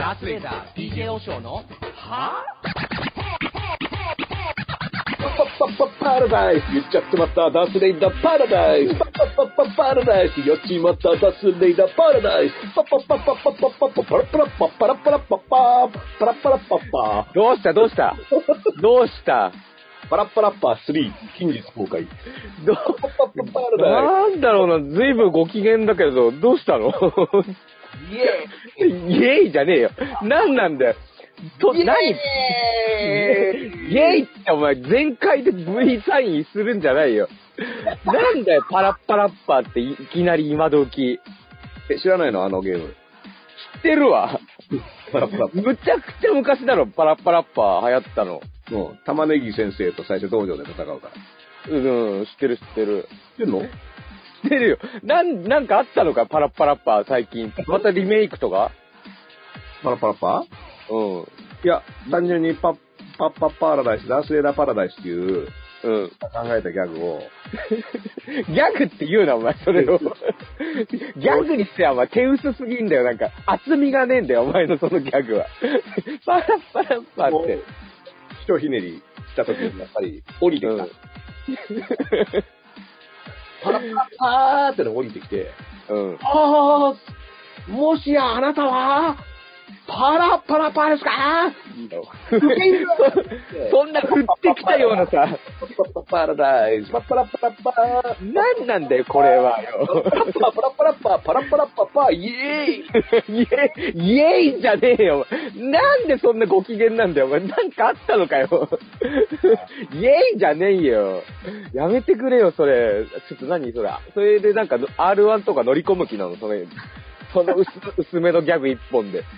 ダースレーダー DJ オショーのはパラダイス言っちゃってまったダースレイダーパラダイスパラダイスやっちまったダースレイダーパラダイスパラパラパパラパラパパパラパラパパどうしたパラパラパ3近日公開なんだろうな、ずいぶんご機嫌だけど、どうしたの？イエーイじゃねえよ。なんなんだよ。何イエーイってお前全開で V サインするんじゃないよ。なんだよ、パラッパラッパっていきなり今時。 知らないのあのゲーム。 知ってるわ。 パラパラッパ。 むちゃくちゃ昔だろ、パラッパラッパ流行ったの。 もう、玉ねぎ先生と最初道場で戦うから。 うん、知ってる。 知ってんの？ 知ってるよ。なんかあったのか、パラッパラッパ最近。またリメイクとか？ パラパラッパ？ うん。 いや、単純にパラダイス、ダースレーダーパラダイスっていう、考えたギャグを。 ギャグって言うな、お前、それを。ギャグにしては、お前、手薄すぎんだよ、なんか。厚みがねえんだよ、お前のそのギャグは。パラッパラッパって。 ひとひねりした時に、やっぱり、降りてきた。パラパラパーっての降りてきて、もしやあなたは、パラパラパですか？ そんな降ってきたようなさ。 パラダイス、パラパラパー。 なんなんだよ、これはよ。 パラパラパ、パラパラパパ、イエーイイエーイじゃねえよ。なんでそんなご機嫌なんだよ、お前。なんかあったのかよ。イエーイじゃねえよ。やめてくれよ、それ。ちょっと何それ。それでなんか R1 とか乗り込む気なの、その薄めのギャグ一本で。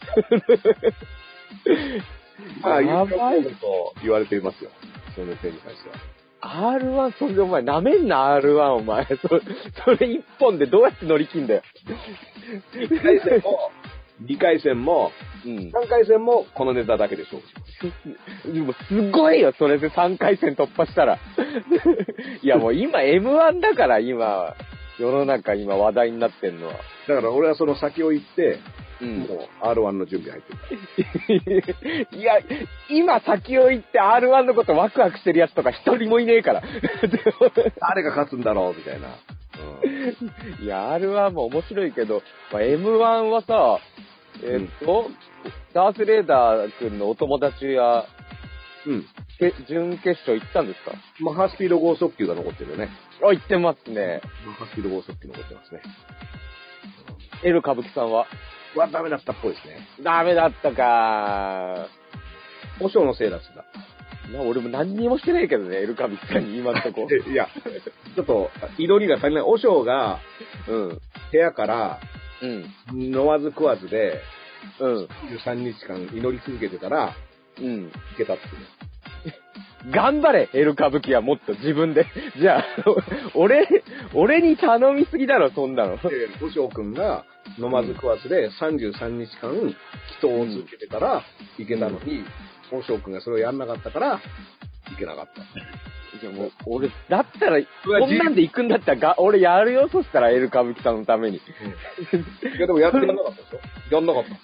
まあ、やばいと言われていますよ。その点に関しては。 R1、それでお前、舐めんな、R1、お前。それ一本でどうやって乗り切んだよ。 1回戦も、2回戦も、3回戦もこのネタだけで勝負します。 でもすごいよ、それで3回戦突破したら。いやもう今 M1 だから今、世の中今話題になってんのは。 だから俺はその先を行って、 もう R1 の準備入ってる。いや、今先を行って R1 のことワクワクしてるやつとか一人もいねえから。 誰が勝つんだろうみたいな。 いや、R1 も面白いけど、まあ、M1 はさ、ダースレーダー君のお友達や、準決勝行ったんですか？ マッハスピード剛速球が残ってるよね。 あ、行ってますね。 マッハスピード剛速球残ってますね。 L 歌舞伎さんはダメだったっぽいですね。 ダメだったか和尚のせいだっつだ。 俺も何にもしてないけどね、L 歌舞伎さんに今んとこ。 いや、ちょっと、祈りが足りない。和尚が、部屋から、飲まず食わずで、13日間祈り続けてたら、いけたっていう。 頑張れ、L 歌舞伎はもっと自分で。じゃあ、俺に頼みすぎだろ、そんなの。 和尚くんが飲まず食わずで33日間祈祷を続けてたらいけたのに、和尚くんがそれをやんなかったから、いけなかった。 いやもう、俺、だったら、こんなんで行くんだったら、俺やるよ、そしたら、L 歌舞伎さんのために。 いや、でもやってなかったでしょ？やんなかった。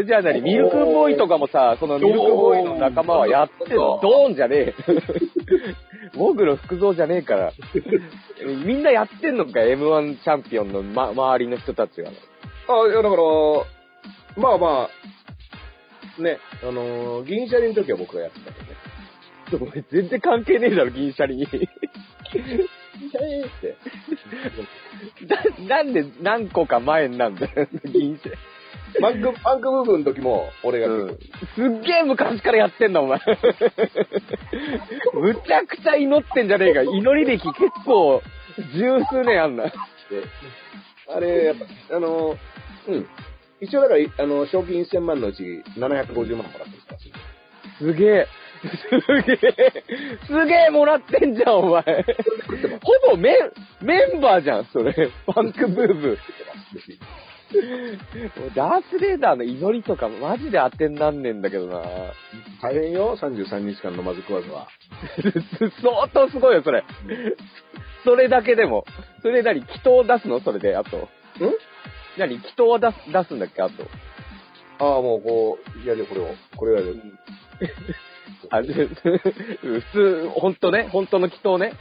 じゃあ何？ミルクボーイとかもさ、そのミルクボーイの仲間はやってんの？ドーンじゃねえ。モグロ福蔵じゃねえから。みんなやってんのか、M1 チャンピオンの、周りの人たちが。 いや、だから、まあまあ、ね、銀シャリの時は僕がやってたけどね。 全然関係ねえだろ、銀シャリに。銀シャリって。なんで何個か前なんだよ、銀シャリ。 パンク部分の時も俺がすっげえ昔からやってんだ、お前。むちゃくちゃ祈ってんじゃねえか。祈り歴結構、十数年あんな。 あれ、やっぱ、一応だから、賞金1000万のうち750万もらってるから。 すげえ。すげえもらってんじゃん、お前。ほぼメンバーじゃん、それ。パンクブーブー。ダースレーダーの祈りとかマジで当てになんねんだけどな。 大変よ、33日間飲まず食わずは。 相当すごいよ、それ。それだけでも。それ祈祷を出すのそれで、あと。何祈祷を出すんだっけ、あと。 もうこう、やるよ、これをやる。 普通、ほんとね、本当の祈祷ね。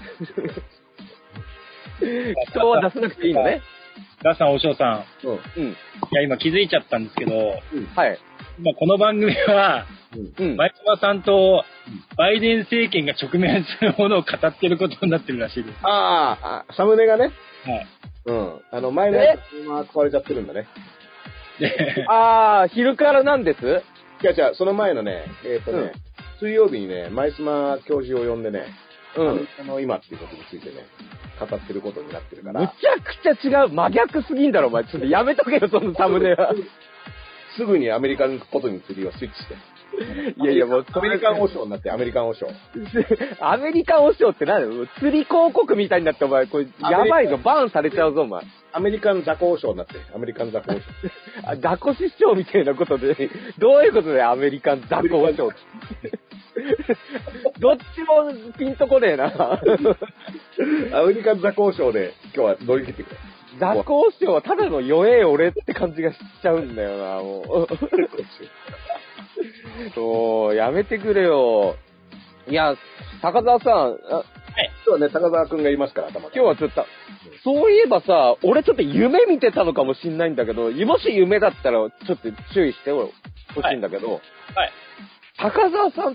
祈祷は出さなくていいのね。 ダさん、おしょうさん。 うん。 うん。 いや、今気づいちゃったんですけど、 はい。 今この番組は、 うん。 前島さんとバイデン政権が直面するものを語ってることになってるらしいです。 サムネがね。 はい。 前のやつ今壊れちゃってるんだね。 で、 昼からなんです？ 違う、その前のね、水曜日にね、前島教授を呼んでね、今っていうことについてね、語ってることになってるから。 むちゃくちゃ違う。真逆すぎんだろ、お前。ちょっとやめとけよ、そのサムネは。 すぐにアメリカンことに次はスイッチして。 いや、もう、 アメリカン王将になって、アメリカン王将。 アメリカン王将って何だよ。釣り広告みたいになって、お前、これ、やばいぞ、バーンされちゃうぞ、お前。 アメリカン雑魚王将になって、アメリカン雑魚王将。 雑魚師匠みたいなことで、どういうことだよ、アメリカン雑魚王将。どっちもピンとこねえな。 アメリカン雑魚王将で、今日は乗り切ってくれ。 雑魚王将はただの弱え俺って感じがしちゃうんだよな、もう。そう、やめてくれよ。いや、高澤さん、 今日はね、高澤くんがいますから、頭今日はちょっと、そういえばさ、俺ちょっと夢見てたのかもしんないんだけど、もし夢だったらちょっと注意してほしいんだけど、 はい。 高澤さんって、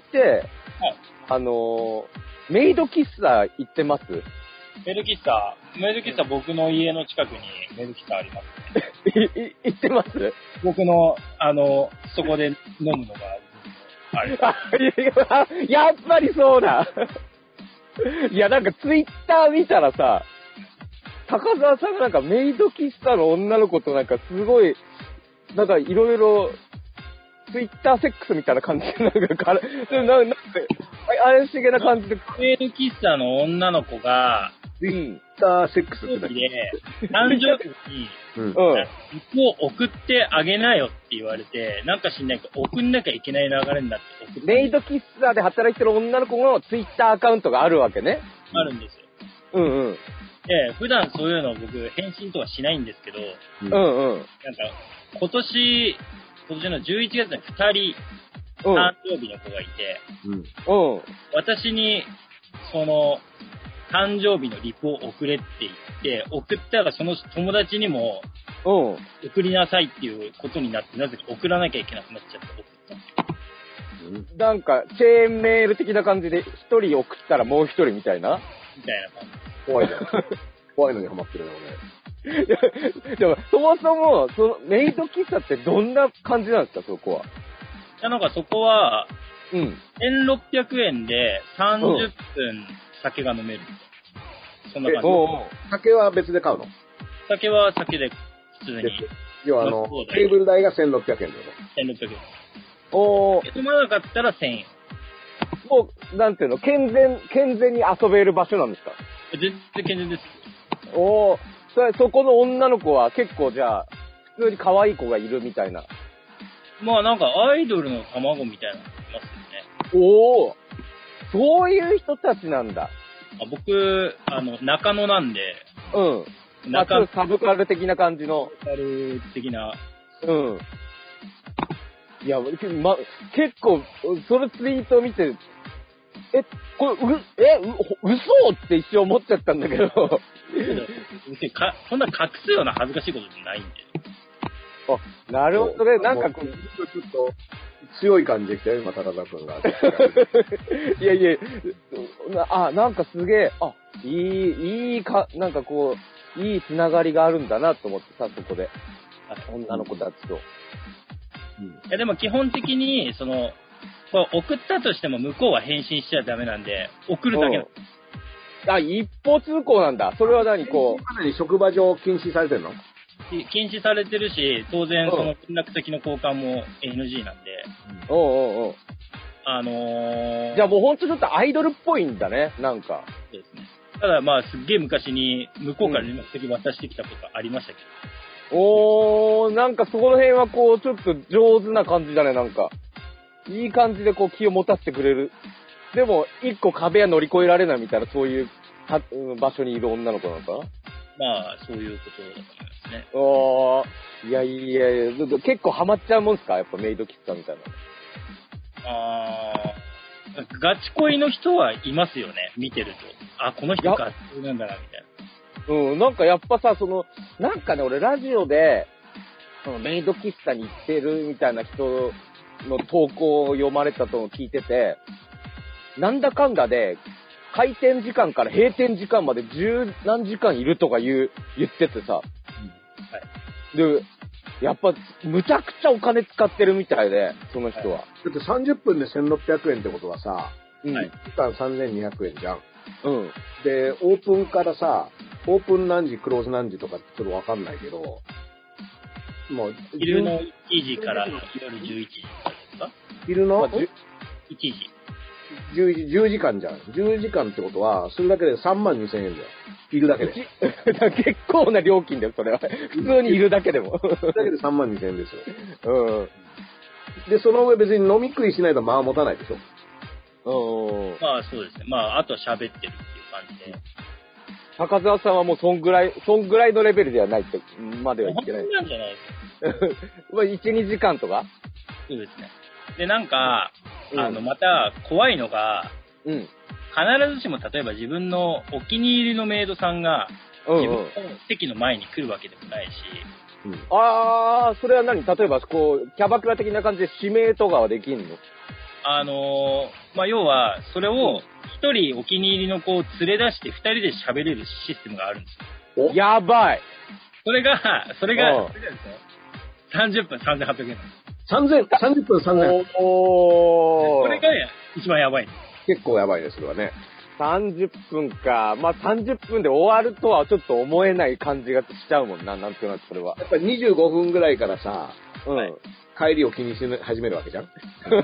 メイド喫茶行ってます？ メイド喫茶僕の家の近くにメイド喫茶ありますね。 行ってます？ 僕の、そこで飲むのが、あれ。 やっぱりそうだ。いや、なんかツイッター見たらさ、高澤さんがなんかメイド喫茶の女の子となんかすごい、なんかいろいろ、ツイッターセックスみたいな感じで、なんか怪しげな感じで。 メイド喫茶の女の子が、 ツイッターセックスって誕生日に、を送ってあげなよって言われて、なんか知んないけど、送んなきゃいけない流れになって送って。 メイド喫茶で働いてる女の子のツイッターアカウントがあるわけね。 あるんですよ。 うんうん。 で、普段そういうの僕、返信とかしないんですけど、 うんうん。 なんか、今年の11月に2人、誕生日の子がいて、私に、その、誕生日のリプを送れって言って、送ったらその友達にも、送りなさいっていうことになって、なぜか送らなきゃいけなくなっちゃった送った。 なんか、チェーンメール的な感じで、一人送ったらもう一人みたいなみたいな感じ。 怖いじゃん。怖いのにハマってるな、 俺。でも、そもそも、その、メイド喫茶ってどんな感じなんですか、そこは。 いや、なんかそこは、1600円で30分酒が飲める。そんな感じ。 酒は別で買うの？ 酒は酒で普通に。 要はテーブル代が1600円だよ。 1600円。飲まなかったら1000円。 もう、なんていうの、健全に遊べる場所なんですか？ 全然健全です。 そこの女の子は結構じゃあ、普通に可愛い子がいるみたいな。 まあなんかアイドルの卵みたいなのいますよね。 そういう人たちなんだ。 僕、中野なんで。 中野サブカル的な感じの。 サブカル的な。 いや、結構、そのツイートを見て、これ、嘘って一瞬思っちゃったんだけど。 そんな隠すような恥ずかしいことじゃないんで。 なるほどね。なんかこう、 ちょっと強い感じできたよ、今、高田くんが。 いやいや、なんかすげえ、なんかこう、いいつながりがあるんだなと思ってさ、そこで。女の子たちと。 いや、でも基本的に、送ったとしても向こうは返信しちゃダメなんで、送るだけなんで一方通行なんだ。それは何こう。 かなり職場上禁止されてるの？ 禁止されてるし、当然その連絡先の交換も NG なんで。 じゃあもうほんとちょっとアイドルっぽいんだね、なんか。 そうですね。ただまあすっげえ昔に向こうから連絡先渡してきたことありましたけど。なんかそこの辺はこうちょっと上手な感じだね、なんか。いい感じでこう気を持たせてくれる。でも一個壁は乗り越えられないみたいなそういう場所にいる女の子なのかな？ まあそういうことだと思います。 ですね。 いやいやいや、結構ハマっちゃうもんすか？やっぱメイド喫茶みたいな。ガチ恋の人はいますよね、見てると。この人ガチ恋なんだな、みたいな。なんかやっぱさ、なんかね、俺ラジオで、メイド喫茶に行ってるみたいな人の投稿を読まれたと聞いてて、なんだかんだで、開店時間から閉店時間まで十何時間いるとか言っててさ。はい。で、やっぱ、むちゃくちゃお金使ってるみたいで、その人は。だって30分で1600円ってことはさ、 はい。 1時間3200円じゃん。 うん。 で、オープンからさ、オープン何時、クローズ何時とかちょっとわかんないけど、もう、 昼の1時から夜11時ですか？ 昼の、 1時。 10時間じゃん。10時間ってことは、それだけで32,000円じゃん。いるだけで。 結構な料金だよ、それは。普通にいるだけでも。 それだけで32,000円ですよ。で、その上別に飲み食いしないとまあ持たないでしょ。 まあそうですね。まあ、あとは喋ってるっていう感じで。 高澤さんはもうそんぐらいのレベルではないって、までは言ってない。 そんなんじゃないですよ。 まあ、1、2時間とか？ そうですね。で、なんか、また怖いのが、必ずしも例えば自分のお気に入りのメイドさんが、自分の席の前に来るわけでもないし。 それは何？例えば、こう、キャバクラ的な感じで指名とかはできんの？ まあ、要は、それを一人お気に入りの子を連れ出して二人で喋れるシステムがあるんですよ。 やばい。 それがですよ。30分3,800円なんです。 30分3,800円。 これが一番やばい。 結構やばいです、それはね。 30分か。まあ、30分で終わるとはちょっと思えない感じがしちゃうもんな、なんとなくそれは。 やっぱり25分ぐらいからさ、帰りを気にし始めるわけじゃん。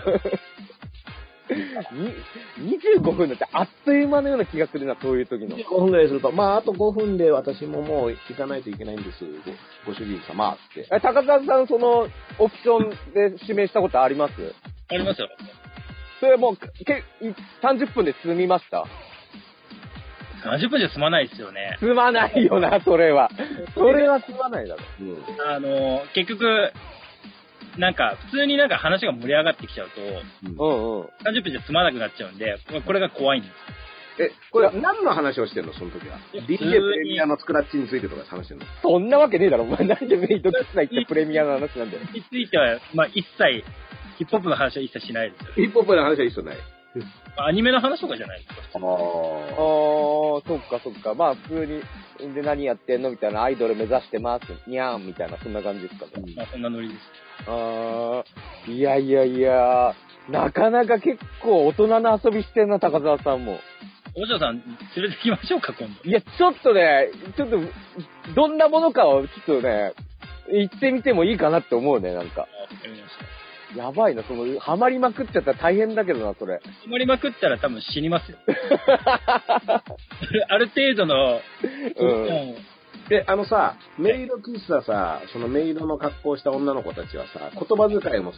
25分だってあっという間のような気がするな、そういう時の。 25分ぐらいすると、まあ、あと5分で私ももう行かないといけないんです、ご主人様って。 高田さん、その、オプションで指名したことあります？ ありますよ。 それもう、30分で済みました？ 30 分じゃ済まないですよね。 済まないよな、それは。それは済まないだろ。 結局、なんか、普通になんか話が盛り上がってきちゃうと、30分じゃ済まなくなっちゃうんで、これが怖いんです。 これ何の話をしてんの、その時は。DJ プレミアのスクラッチについてとか話してんの？ そんなわけねえだろ、お前。なんでメイド喫茶行ってプレミアの話なんだよ。 については、まあ一切、ヒップホップの話は一切しないですよ。 ヒップホップの話は一切ない。 アニメの話とかじゃないですか。 そっか。まあ普通に、で何やってんのみたいな、アイドル目指してます。にゃーんみたいな、そんな感じですかね。 まあそんなノリです。 いや、なかなか結構大人の遊びしてんな、高澤さんも。 大城さん、連れてきましょうか、今度。 いや、ちょっと、どんなものかを、ちょっとね、行ってみてもいいかなって思うね、なんか。やばいな、ハマりまくっちゃったら大変だけどな、それ。ハマりまくったら多分死にますよ。ある程度の、 で、さ、メイド喫茶さ、そのメイドの格好した女の子たちはさ、言葉遣いも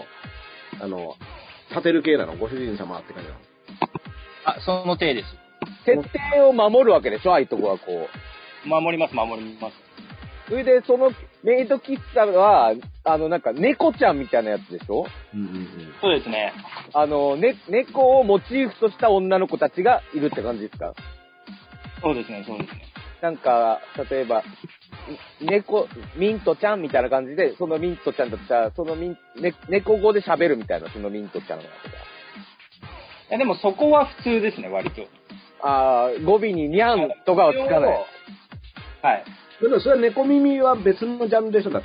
立てる系なの？ご主人様って感じなの？ その手です。 設定を守るわけでしょ、ああいうとこはこう。守ります。 それで、そのメイド喫茶は、なんか猫ちゃんみたいなやつでしょ？ そうですね。 猫をモチーフとした女の子たちがいるって感じですか？ そうですね。 なんか、例えば、ミントちゃんみたいな感じで、そのミントちゃんだったら、猫語で喋るみたいな、そのミントちゃんがとか。 でもそこは普通ですね、割と。 語尾にニャンとかはつかない。 はい。 でもそれは猫耳は別のジャンルでしょ、だって。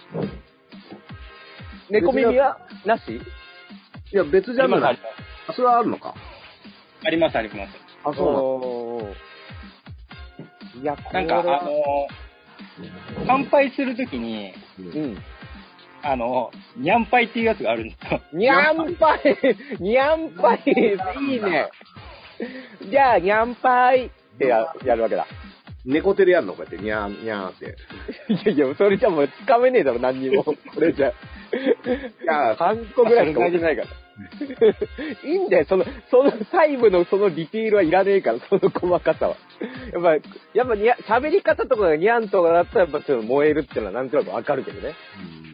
猫耳はなし？ いや、別ジャンルだ。それはあるのか？ あります。そうなの？いや、 なんか、乾杯するときに、にゃんぱいっていうやつがあるんですよ。 にゃんぱいいいね。じゃあ、にゃんぱいってやるわけだ。 猫手でやるの？こうやって、にゃーにゃーって。 いや、それじゃもうつかめねえだろ、何にも。これじゃ。いや、3個ぐらいしか置いてないから。 いいんだよ、その細部のそのディティールはいらねえから、その細かさは。やっぱ喋り方とかがニャンとかだったらやっぱちょっと燃えるっていうのはなんとなくわかるけどね。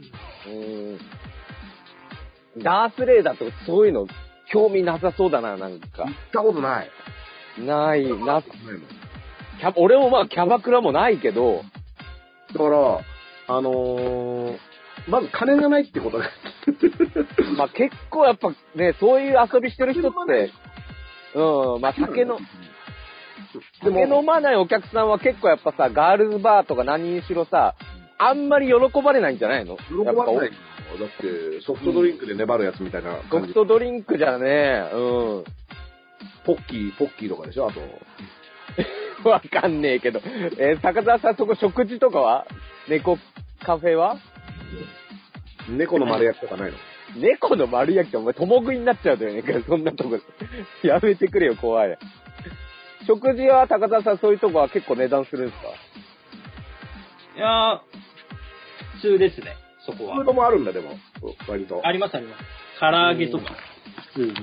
ダースレーダーとかそういうの興味なさそうだな、なんか。 行ったことない。 俺もまあキャバクラもないけど。 だから、まず金がないってことだ。 まあ結構やっぱね、そういう遊びしてる人って、まあ酒飲まないお客さんは結構やっぱさ、ガールズバーとか何にしろさ、あんまり喜ばれないんじゃないの？ 喜ばれない。だってソフトドリンクで粘るやつみたいな感じ。 ソフトドリンクじゃね、 ポッキーとかでしょ、あと。 わかんねえけど。坂沢さんそこ食事とかは？猫カフェは？ 猫の丸焼きとかないの？ 猫の丸焼きってお前、共食いになっちゃうだよね。そんなとこ。やめてくれよ、怖い。食事は高田さんそういうとこは結構値段するんですか？ いやー、普通ですね、そこは。 フードもあるんだ、でも。割と。 あります。唐揚げとか、普通に。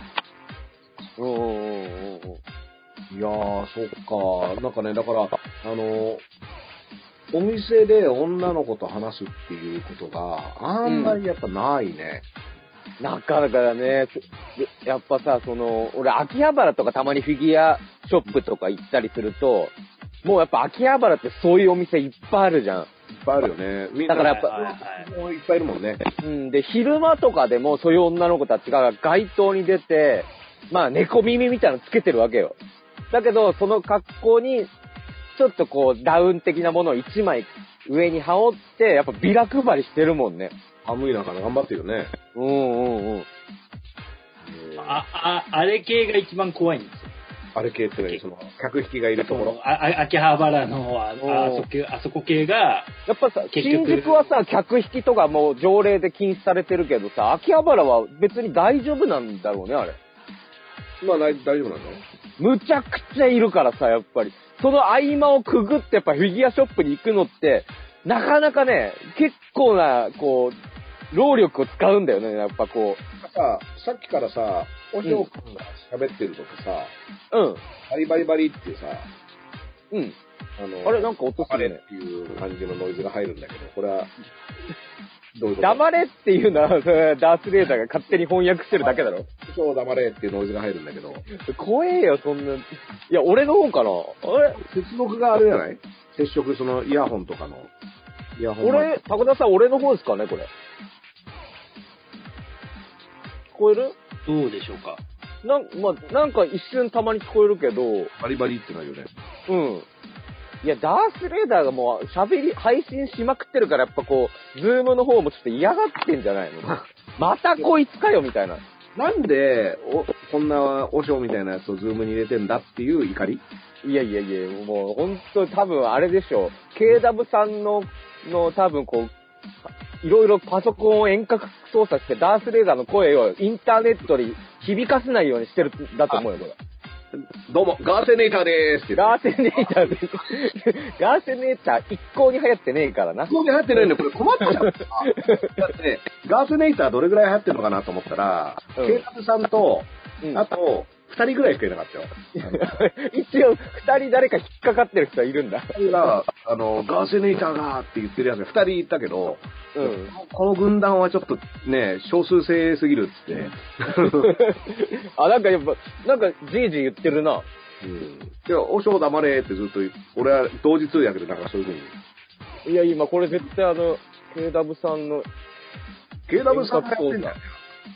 いやー、そっか。なんかね、だから、お店で女の子と話すっていうことがあんまりやっぱないね。 なかなかね、やっぱさ、俺秋葉原とかたまにフィギュアショップとか行ったりすると、もうやっぱ秋葉原ってそういうお店いっぱいあるじゃん。 いっぱいあるよね。 だからやっぱ、 もういっぱいいるもんね。 で、昼間とかでもそういう女の子たちが街頭に出て、まあ猫耳みたいなのつけてるわけよ。だけど、その格好に、ちょっとこう、ダウン的なものを1枚上に羽織って、やっぱビラ配りしてるもんね。 寒い中頑張ってるよね。 あれ系が一番怖いんですよ。 あれ系ってね、客引きがいるところ。 秋葉原のあそこ系が。 やっぱさ、新宿はさ、客引きとかもう条例で禁止されてるけどさ、秋葉原は別に大丈夫なんだろうね、あれ。 まあ、大丈夫なんだよ。 むちゃくちゃいるからさ、やっぱり。その合間をくぐってやっぱフィギュアショップに行くのって、なかなかね、結構な、こう、労力を使うんだよね、やっぱこう。 さっきからさ、おしょうくんが喋ってるときさ、バリバリバリってさ、あれなんか音するね。っていう感じのノイズが入るんだけど、これは、どういうこと？ 黙れっていうのは、ダースレーダーが勝手に翻訳してるだけだろ。 そう黙れっていうノイズが入るんだけど。 怖えよ、そんな。いや、俺の方かな。あれ接続があれじゃない？接触、イヤホンとかの。 高田さん、俺の方ですかね、これ。聞こえる？ どうでしょうか。 なんか一瞬たまに聞こえるけど。 バリバリってなるよね。 いや、ダースレーダーがもう配信しまくってるから、やっぱこう、ズームの方もちょっと嫌がってんじゃないの？またこいつかよ、みたいな。 なんで、こんなおしょうみたいなやつをズームに入れてんだっていう怒り？ いや、もう本当に多分あれでしょう。KW さんの多分こう、いろいろパソコンを遠隔操作してダースレーダーの声をインターネットに響かせないようにしてるんだと思うよ、これ。 どうも、ガーセネーターでーすって。 ガーセネーターです。ガーセネーター一向に流行ってねえからな。 一向に流行ってないんだよ。これ困っちゃう。だってね、ガーセネーターどれぐらい流行ってるのかなと思ったら、警察さんと、あと、2人ぐらいしかいなかったよ。 一応、2人誰か引っかかってる人はいるんだ。 2人が、ガーセネーターがって言ってるやつが2人いたけど、この軍団はちょっとね、少数制すぎるっつって。 なんかやっぱ、なんかじいじ言ってるな。 いや、おしょう黙れってずっと俺は同時通訳でなんかそういう風に。 いや、今これ絶対KW さんの。 KW さんがやってんだよ。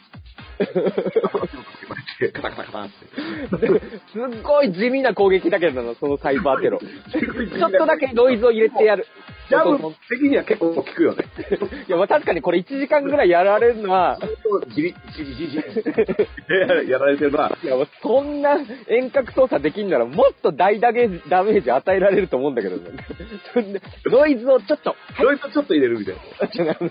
すっごい地味な攻撃だけどな、そのサイバーテロ。ちょっとだけノイズを入れてやる。 ジャブ的には結構効くよね。 いや、まあ確かにこれ1時間ぐらいやられるのは、 じりやられてるのは。 いや、そんな遠隔操作できんならもっと大ダメージ与えられると思うんだけどね。ノイズをちょっと。 ノイズをちょっと入れるみたいな。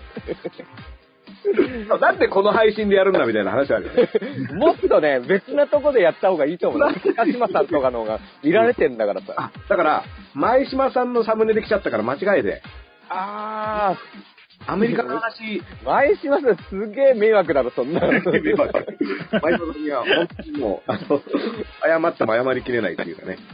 なんでこの配信でやるんだみたいな話あるよね。 もっとね、別なとこでやった方がいいと思う。高島さんとかの方が見られてんだからさ。 だから、前島さんのサムネで来ちゃったから間違えて。 あアメリカの話。 前島さんすげえ迷惑だろ、そんな。 迷惑。前島さんには本当にもう、謝っても謝りきれないっていうかね。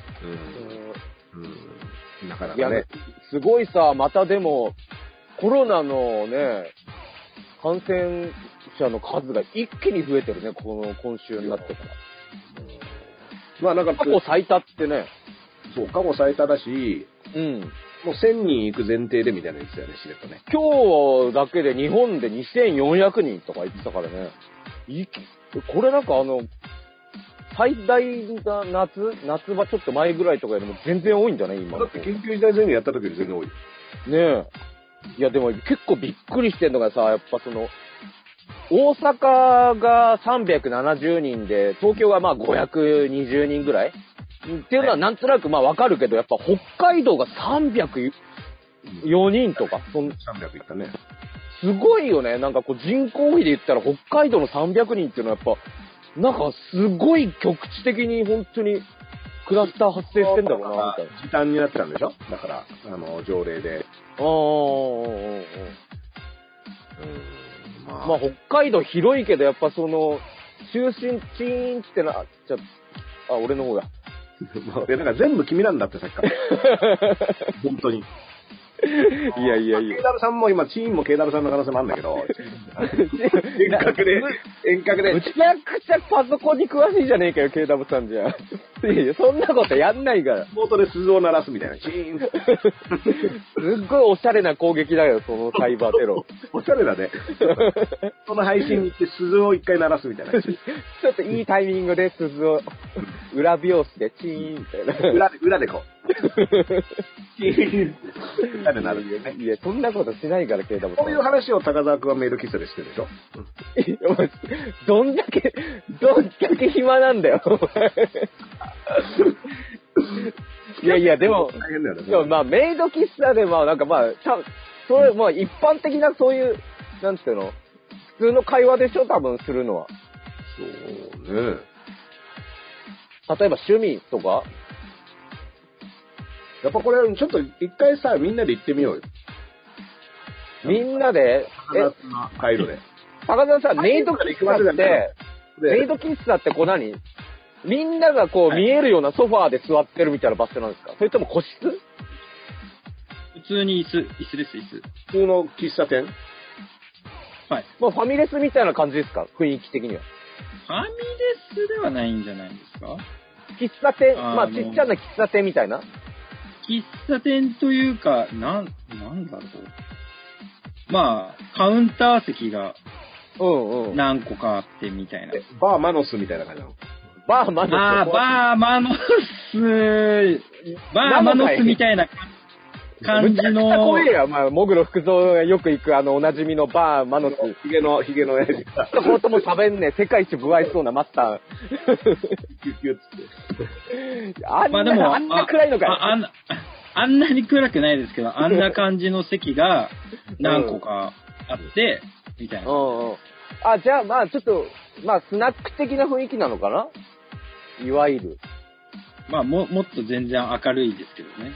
だからね。いや、 すごいさ、またでも、コロナのね、感染者の数が一気に増えてるね、今週になってから。 まあなんか、 過去最多ってね。 そう、過去最多だし、 うん。 もう1000人行く前提でみたいなやつだよね、しれっとね。 今日だけで日本で2400人とか言ってたからね。これなんか最大な夏場ちょっと前ぐらいとかよりも全然多いんじゃない今。 だって緊急事態宣言やった時より全然多い。ねえ。いやでも結構びっくりしてんのがさ、やっぱ大阪が370人で、東京がまあ520人ぐらいっていうのはなんとなくまあわかるけど、やっぱ北海道が304人とか。 300いったね。 すごいよね。なんかこう人口比で言ったら北海道の300人っていうのはやっぱ、なんかすごい局地的に本当にクラスター発生してんだろうな、みたいな。 時短になっちゃうんでしょ？だから、条例で。 まあ北海道広いけど、やっぱ中心チーンって俺の方が。 だから全部君なんだってさっきから。本当に。 いや。 KW さんも今、チーンも KW さんの可能性もあるんだけど、遠隔で。 むちゃくちゃパソコンに詳しいじゃねえかよ、KW さんじゃ。いや、そんなことやんないから。 モートで鈴を鳴らすみたいな、チーン。 すっごいおしゃれな攻撃だよ、そのサイバーテロ。 おしゃれだね。その配信に行って鈴を一回鳴らすみたいな。 ちょっといいタイミングで鈴を、裏拍子でチーンみたいな。 裏でこう。チーン。裏で鳴るよね。 いや、そんなことしないから、KW さん。 こういう話を高沢くんはメイド喫茶でしてるでしょ？ どんだけ暇なんだよ。いや、でも、まあ、メイド喫茶で、まあ、なんかまあ、それ、まあ、一般的なそういう、なんていうの、普通の会話でしょ、多分するのは。 そうね。 例えば趣味とか？ やっぱこれ、ちょっと一回さ、みんなで行ってみようよ。 みんなで？ 回路で。 高田さん、メイド喫茶って、メイド喫茶って何？みんながこう見えるようなソファーで座ってるみたいな場所なんですか？それとも個室？ 普通に椅子です、椅子。 普通の喫茶店？ はい。 まあファミレスみたいな感じですか？雰囲気的には。 ファミレスではないんじゃないですか？ 喫茶店、まあちっちゃな喫茶店みたいな？ 喫茶店というか、なんだろう。まあ、カウンター席が何個かあってみたいな。 バーマノスみたいな感じなの？ バーマノス。 バーマノスみたいな感じの。めちゃくちゃ怖えよ。まあ、モグロ福蔵がよく行くおなじみのバーマノス。 ヒゲの親父が。 一言も喋んねえ、世界一不愛想なマスター。 キュッキュッつって。 あんな暗いのかよ。 あんなに暗くないですけど、あんな感じの席が何個かあって、みたいな。 じゃあまあちょっと、まあスナック的な雰囲気なのかな？いわゆる。 まあもっと全然明るいですけどね。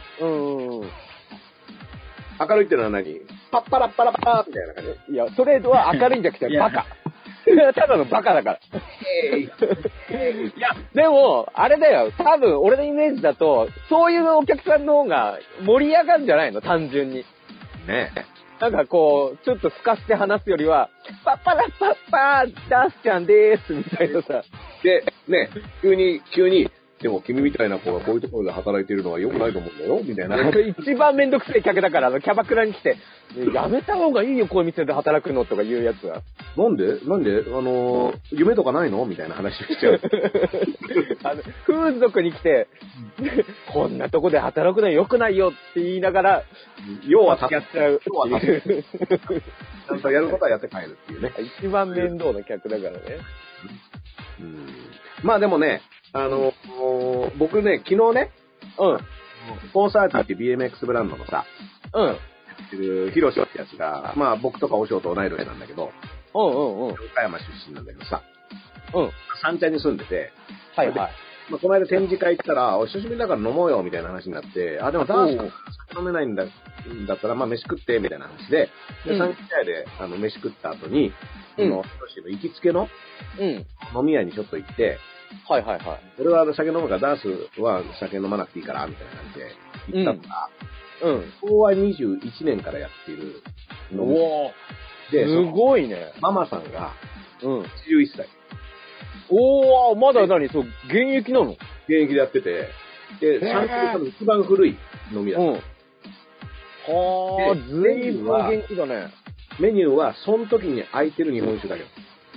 明るいってのは何？パッパラッパラッパーみたいな感じ？ いや、それは明るいんじゃなくてバカ。ただのバカだから。いや、でも、あれだよ。多分、俺のイメージだと、そういうお客さんの方が盛り上がるんじゃないの？単純に。 ねえ。 なんかこう、ちょっと透かして話すよりは、パッパラッパッパー、ダースちゃんでーす、みたいなさ。 で、ね、急に、でも君みたいな子がこういうところで働いてるのは良くないと思うんだよ、みたいな。 一番めんどくせえ客だから、キャバクラに来て、やめた方がいいよ、こういう店で働くのとか言うやつは。 なんで夢とかないのみたいな話しちゃう。 風俗に来て、こんなとこで働くのは良くないよって言いながら、 要はやっちゃう。 ちゃんとやることはやって帰るっていうね。 一番面倒な客だからね。 まあでもね、僕ね、昨日ね、430っていう BMX ブランドのさ、やってるヒロシってやつが、まあ僕とかおしょうと同い年なんだけど、岡山出身なんだけどさ、三茶に住んでて、まあ、この間展示会行ったら、お久しぶりだから飲もうよみたいな話になって、でもダースか飲めないんだったら、まあ飯食って、みたいな話で、で、3回で、飯食った後に、その、行きつけの、飲み屋にちょっと行って、 はいはいはい。 俺は酒飲むから、ダースは酒飲まなくていいから、みたいな感じで行ったのが、昭和21年からやっている飲み屋。 ですごいね。 ママさんが、81歳。 おー、まだ何そう、現役なの？ 現役でやってて、で、三級の一番古い飲み屋。はぁ、ずいぶん元気だね。 メニューは、その時に空いてる日本酒だけ。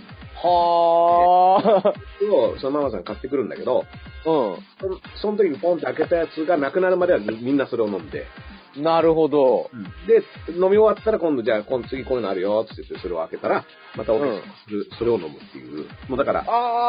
はぁ。 そのママさん買ってくるんだけど、その時にポンって開けたやつがなくなるまではみんなそれを飲んで。 なるほど。 で、飲み終わったら今度じゃあ、次こういうのあるよ、って言ってそれを開けたら、またお客さんそれを飲むっていう。もうだから。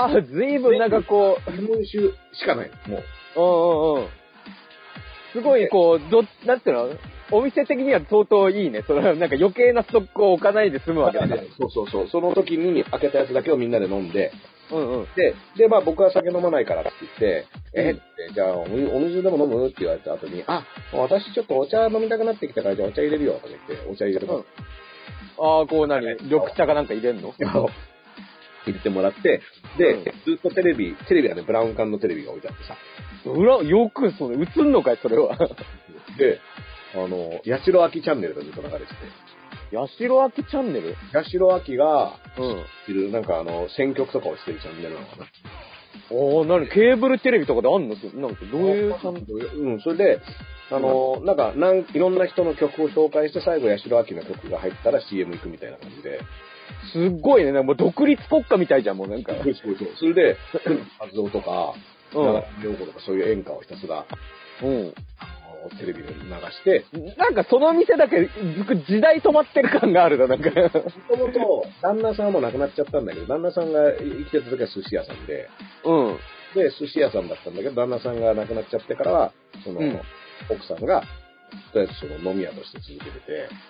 ずいぶんなんかこう。 日本酒しかない。もう。 すごいこう、なんていうのお店的には相当いいね。それはなんか余計なストックを置かないで済むわけだね。 そう。その時に開けたやつだけをみんなで飲んで、で、まあ僕は酒飲まないからって言って、じゃあお水でも飲むって言われた後に、私ちょっとお茶飲みたくなってきたから、じゃあお茶入れるよとか言って、お茶入れてもらって。 こう緑茶かなんか入れんの？ 入れてもらって、で、ずっとテレビはね、ブラウン管のテレビが置いてあってさ。 よくそれ、映んのかい、それは。 で、八代亜紀チャンネルがずっと流れてて。 八代亜紀チャンネル？ 八代亜紀が、なんか選曲とかをしてるチャンネルなのかな。 ケーブルテレビとかであんの？なんかどういうチャンネル？ それで、なんか、いろんな人の曲を紹介して、最後八代亜紀の曲が入ったら CM 行くみたいな感じで。 すっごいね。もう独立国家みたいじゃん、もうなんか。 そう。それで、カズオとか、長野陽子とかそういう演歌をひたすら、テレビで流して。 なんかその店だけ時代止まってる感があるな、なんか。 もともと、旦那さんはもう亡くなっちゃったんだけど、旦那さんが生きてた時は寿司屋さんで、で、寿司屋さんだったんだけど、旦那さんが亡くなっちゃってからは、奥さんが、とりあえずその飲み屋として続けて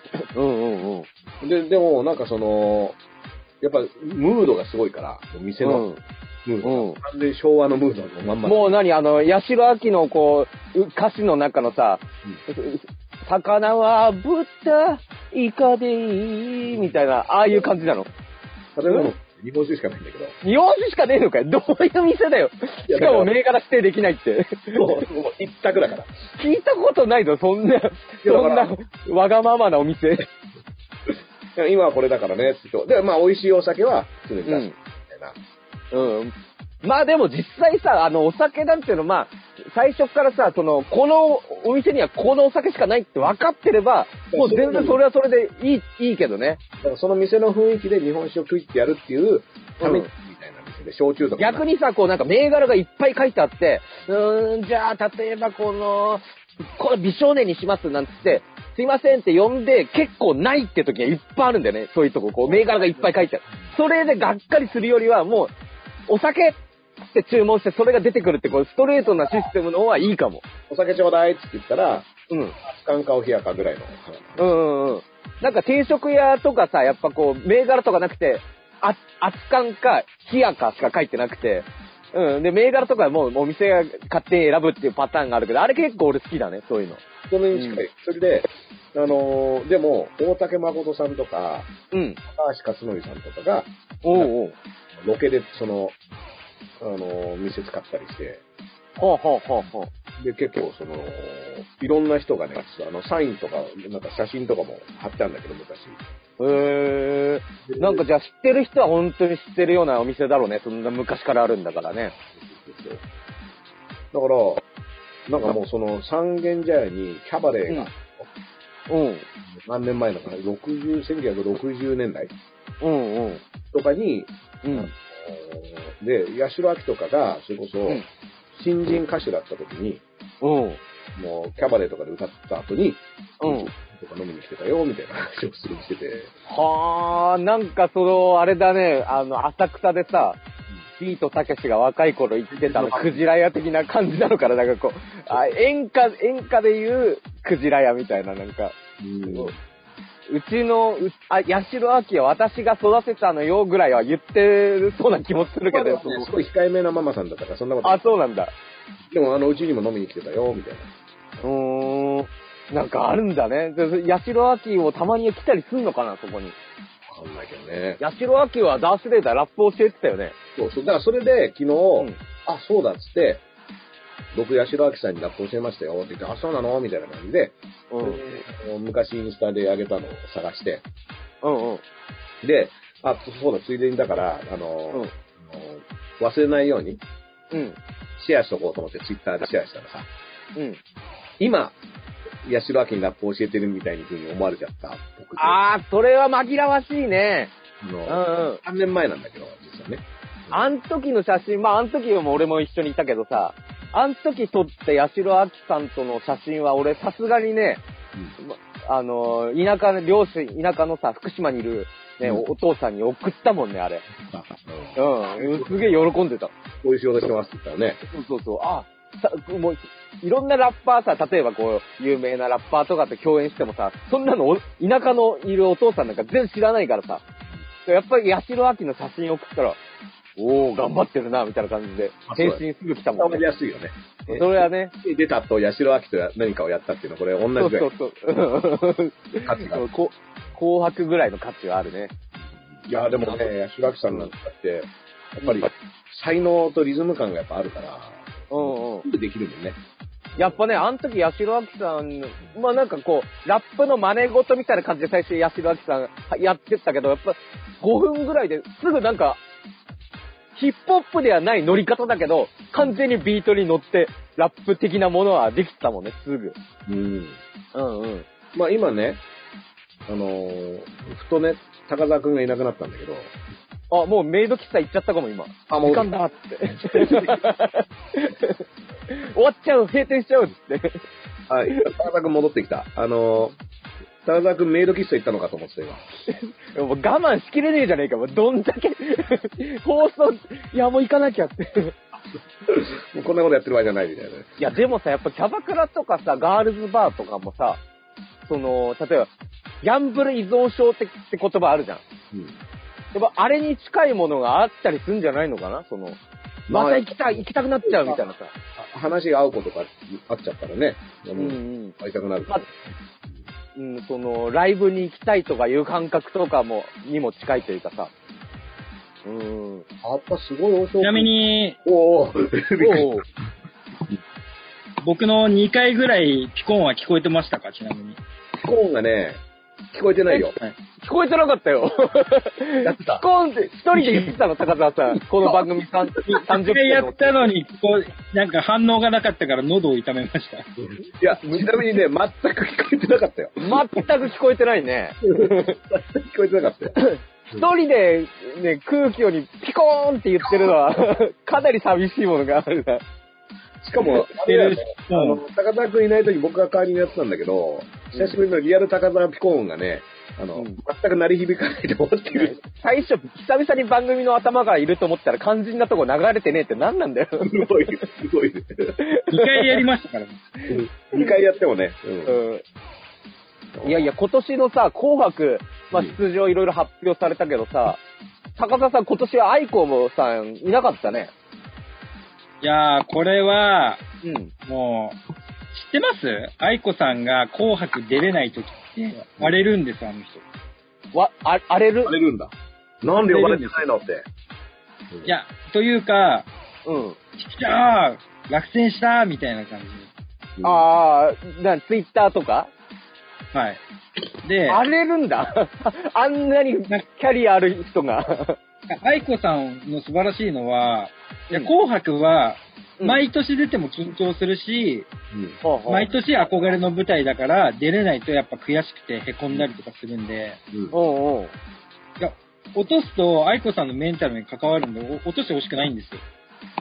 て、でもなんかやっぱムードがすごいから、店のムードが、完全に昭和のムードのまんま。 もう八代亜紀のこう、歌詞の中のさ、魚は豚、イカでいい、みたいな、ああいう感じなの。 食べ物日本酒しかないんだけど。 日本酒しかねえのかよ。どういう店だよ。しかも銘柄指定できないって。 もう一択だから。 聞いたことないぞ、そんなわがままなお店。 今はこれだからね、で、まあ美味しいお酒は常に出すみたいな。 まあでも実際さ、お酒なんていうの、まあ、最初からさ、このお店にはこのお酒しかないって分かってれば、もう全然それはそれでいいけどね。 だからその店の雰囲気で日本酒を食いってやるっていうためみたいな店で、焼酎とか。 逆にさ、こうなんか銘柄がいっぱい書いてあって、じゃあ例えばこれ美少年にしますなんつって、すいませんって呼んで結構ないって時はいっぱいあるんだよね。そういうとこ、こう銘柄がいっぱい書いてある。それでがっかりするよりはもう、お酒って注文してそれが出てくるってこうストレートなシステムの方がいいかも。 お酒ちょうだいって言ったら、熱燗かお冷やかぐらいの。 なんか定食屋とかさ、やっぱこう銘柄とかなくて、熱燗か冷やかしか書いてなくて、で銘柄とかもうお店が勝手に選ぶっていうパターンがあるけど、あれ結構俺好きだね、そういうの。 それに近い。それで、でも、大竹誠さんとか、高橋克典さんとかが、ロケで店使ったりして、で、結構いろんな人がね、サインとか、なんか写真とかも貼ってあるんだけど、昔。 なんかじゃあ知ってる人は本当に知ってるようなお店だろうね。そんな昔からあるんだからね。 だから、なんかもう三軒茶屋にキャバレーが、何年前のかな、1960年代とかに、で、八代亜紀とかが、それこそ、新人歌手だった時に、もう、キャバレーとかで歌った後に、とか飲みに来てたよ、みたいな話をするしてて。 なんかあれだね、浅草でさ、ビートたけしが若い頃行ってたクジラ屋的な感じなのかな、なんかこう、演歌で言うクジラ屋みたいな、なんか、うちの、八代亜紀は私が育てたのよぐらいは言ってるそうな気もするけど、 すごい控えめなママさんだったから、そんなこと。 そうなんだ。 でも、うちにも飲みに来てたよ、みたいな。 なんかあるんだね。で八代亜紀をたまに来たりすんのかな、そこに。 わかんないけどね。 八代亜紀はダースレーダーラップ教えてたよね。 そう。だからそれで昨日、あ、そうだっつって、僕、八代亜紀さんにラップ教えましたよって言って、あ、そうなのみたいな感じで、昔インスタで上げたのを探して、で、あ、そうだ、ついでにだから、忘れないように、シェアしとこうと思ってツイッターでシェアしたらさ、今、八代亜紀にラップ教えてるみたいに風に思われちゃった。僕それは紛らわしいね。 3年前なんだけど、実はね。 あん時の写真、あん時も俺も一緒にいたけどさ、あん時撮った八代亜紀さんとの写真は俺さすがにね、田舎のさ、福島にいるね、お父さんに送ったもんね、あれ。すげえ喜んでた。 こういう仕事してますって言ったらね。 そう。もう、いろんなラッパーさ、例えばこう、有名なラッパーとかと共演してもさ、そんなの、田舎のいるお父さんなんか全然知らないからさ、やっぱり八代亜紀の写真送ったら、おー、頑張ってるな、みたいな感じで、返信すぐ来たもんね。 わかりやすいよね。 それはね。 出たと八代亜紀と何かをやったっていうのは、これ同じぐらい。そう。価値が。 紅白ぐらいの価値はあるね。 いや、でもね、八代亜紀さんなんかって、やっぱり、才能とリズム感がやっぱあるから、できるもんね。 やっぱね、あの時八代亜紀さん、なんかこう、ラップの真似事みたいな感じで最初八代亜紀さんやってたけど、やっぱ5分ぐらいですぐなんか、ヒップホップではない乗り方だけど、完全にビートに乗って、ラップ的なものはできたもんね、すぐ。 今ね、ふとね、高澤くんがいなくなったんだけど。 もうメイド喫茶行っちゃったかも、今。もう。時間だって。終わっちゃう、閉店しちゃうって。 はい、高澤くん戻ってきた。高澤くんメイド喫茶行ったのかと思ってた、 今。もう我慢しきれねえじゃねえか、もうどんだけ。放送、いやもう行かなきゃって。 もうこんなことやってる場合じゃないみたいな。 いや、でもさ、やっぱキャバクラとかさ、ガールズバーとかもさ、例えば、ギャンブル依存症って言葉あるじゃん。やっぱあれに近いものがあったりするんじゃないのかなまた行きたくなっちゃうみたいなさ。 話が合うことがあっちゃったらね。会いたくなる。 ライブに行きたいとかいう感覚とかにも近いというかさ。 やっぱすごい面白い。 ちなみに、 お僕の2回ぐらいピコーンは聞こえてましたか、ちなみに。 ピコーンがね、聞こえてないよ。 聞こえてなかったよ。やってた。ピコーンって一人で言ってたの、高澤さん。この番組30分。 やったのに、なんか反応がなかったから喉を痛めました。 いや、ちなみにね、全く聞こえてなかったよ。 全く聞こえてないね。 全く聞こえてなかったよ。 一人でね、空気にピコーンって言ってるのは、かなり寂しいものがあるな。 しかも、高澤くんいないとき僕が代わりにやってたんだけど、久しぶりのリアル高澤ピコーンがね、全く鳴り響かないで終わってる。 最初、久々に番組の頭がいると思ったら肝心なとこ流れてねえって何なんだよ。すごい。 2回やりましたからね。 2回やってもね。 いや、今年のさ、紅白、出場いろいろ発表されたけどさ、高田さん今年は愛子もさんいなかったね。 いやー、これは、もう、知ってます愛子さんが紅白出れない時って荒れるんです、あの人。 荒れるんだ。なんで呼ばれてないのって。 いや、というか、来たー落選したーみたいな感じ。 ツイッターとかはい。で、 荒れるんだ。あんなにキャリアある人が。 愛子さんの素晴らしいのは、紅白は、毎年出ても緊張するし、毎年憧れの舞台だから出れないとやっぱ悔しくて凹んだりとかするんで、いや、落とすと愛子さんのメンタルに関わるんで、落としてほしくないんですよ。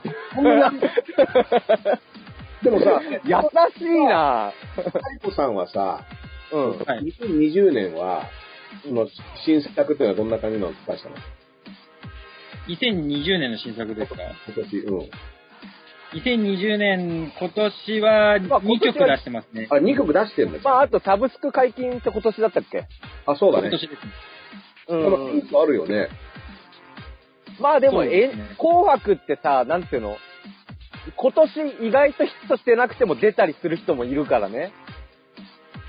でもさ、 優しいな愛子さんはさ、2020年は、新作っていうのはどんな感じの出したの？ 2020年の新作ですか？ 今年、 2020年、今年は2曲出してますね。 2曲出してるんですか？ あとサブスク解禁って今年だったっけ？ そうだね。 今年ですね。 あるよね。 でも、紅白ってさ、なんていうの？今年意外とヒットしてなくても出たりする人もいるからね。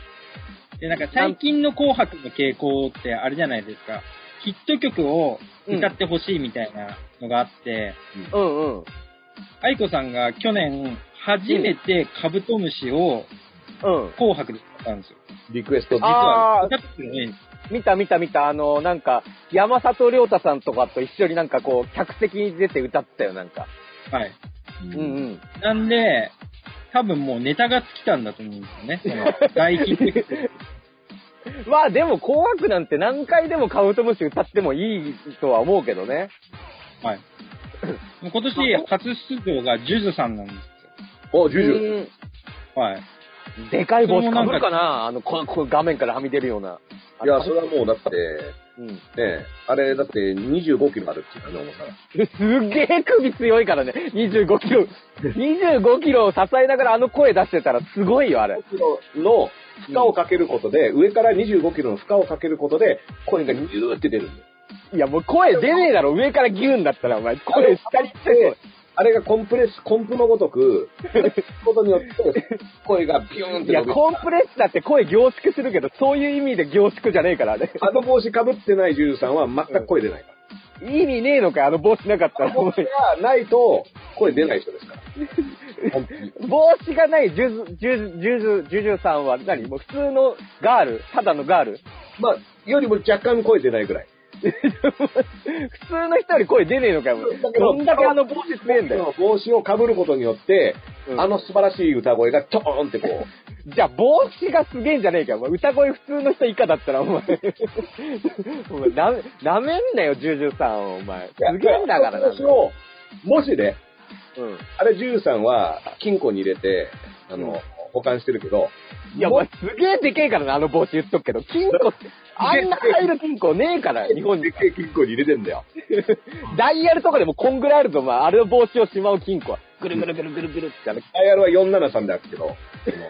で、なんか最近の紅白の傾向ってあれじゃないですか。ヒット曲を歌ってほしいみたいなのがあって、 うんうん。 愛子さんが去年初めてカブトムシを紅白で歌ったんですよ。 リクエスト。 実は歌ってるね。 見た。なんか、山里亮太さんとかと一緒になんかこう、客席に出て歌ってたよ、なんか。 はい。 うんうん。 なんで、多分もうネタが尽きたんだと思うんですよね。その大ヒット曲。 まあでも紅白なんて何回でもカブトムシ歌ってもいいとは思うけどね。 はい。今年初出場がジュジュさんなんですよ。お、ジュジュ。 はい。 でかい帽子かぶるかなこ画面からはみ出るような。 いや、それはもうだって、ねあれだって25キロあるっていうかね、重さが。 すげえ首強いからね、25キロ。25キロを支えながらあの声出してたらすごいよ、あれ。 25キロの負荷をかけることで、上から25キロの負荷をかけることで、声がギューって出るんだよ。 いや、もう声出ねえだろ、上からギューんだったら、お前、声下にして。 あれがコンプのごとく、ことによって、声がビューンって伸びる。 いや、コンプレッシだって声凝縮するけど、そういう意味で凝縮じゃねえからね。 あの帽子被ってないジュジュさんは全く声出ないから。 意味ねえのか、あの帽子なかったら。 帽子がないと、声出ない人ですから。 帽子がないジュジュさんは何もう普通のガールただのガールまあ、よりも若干声出ないぐらい。 普通の人より声出ねえのかよ。どんだけあの帽子強えんだよ。 帽子を被ることによって、あの素晴らしい歌声がトーンってこう。じゃあ帽子がすげえんじゃねえかよ。歌声普通の人以下だったらお前。なめんなよ、ジュジュさん、お前。すげえんだからな。 もしね、あれジュジュさんは金庫に入れて、保管してるけど。 いや、お前すげえでけえからな、あの帽子言っとくけど。金庫って、あんな入る金庫ねえから、日本に。 でけえ金庫に入れてんだよ。 ダイヤルとかでもこんぐらいあるぞ、お前。あれの帽子をしまう金庫は。ぐるぐるぐるぐるぐるって。 ダイヤルは473であるけど。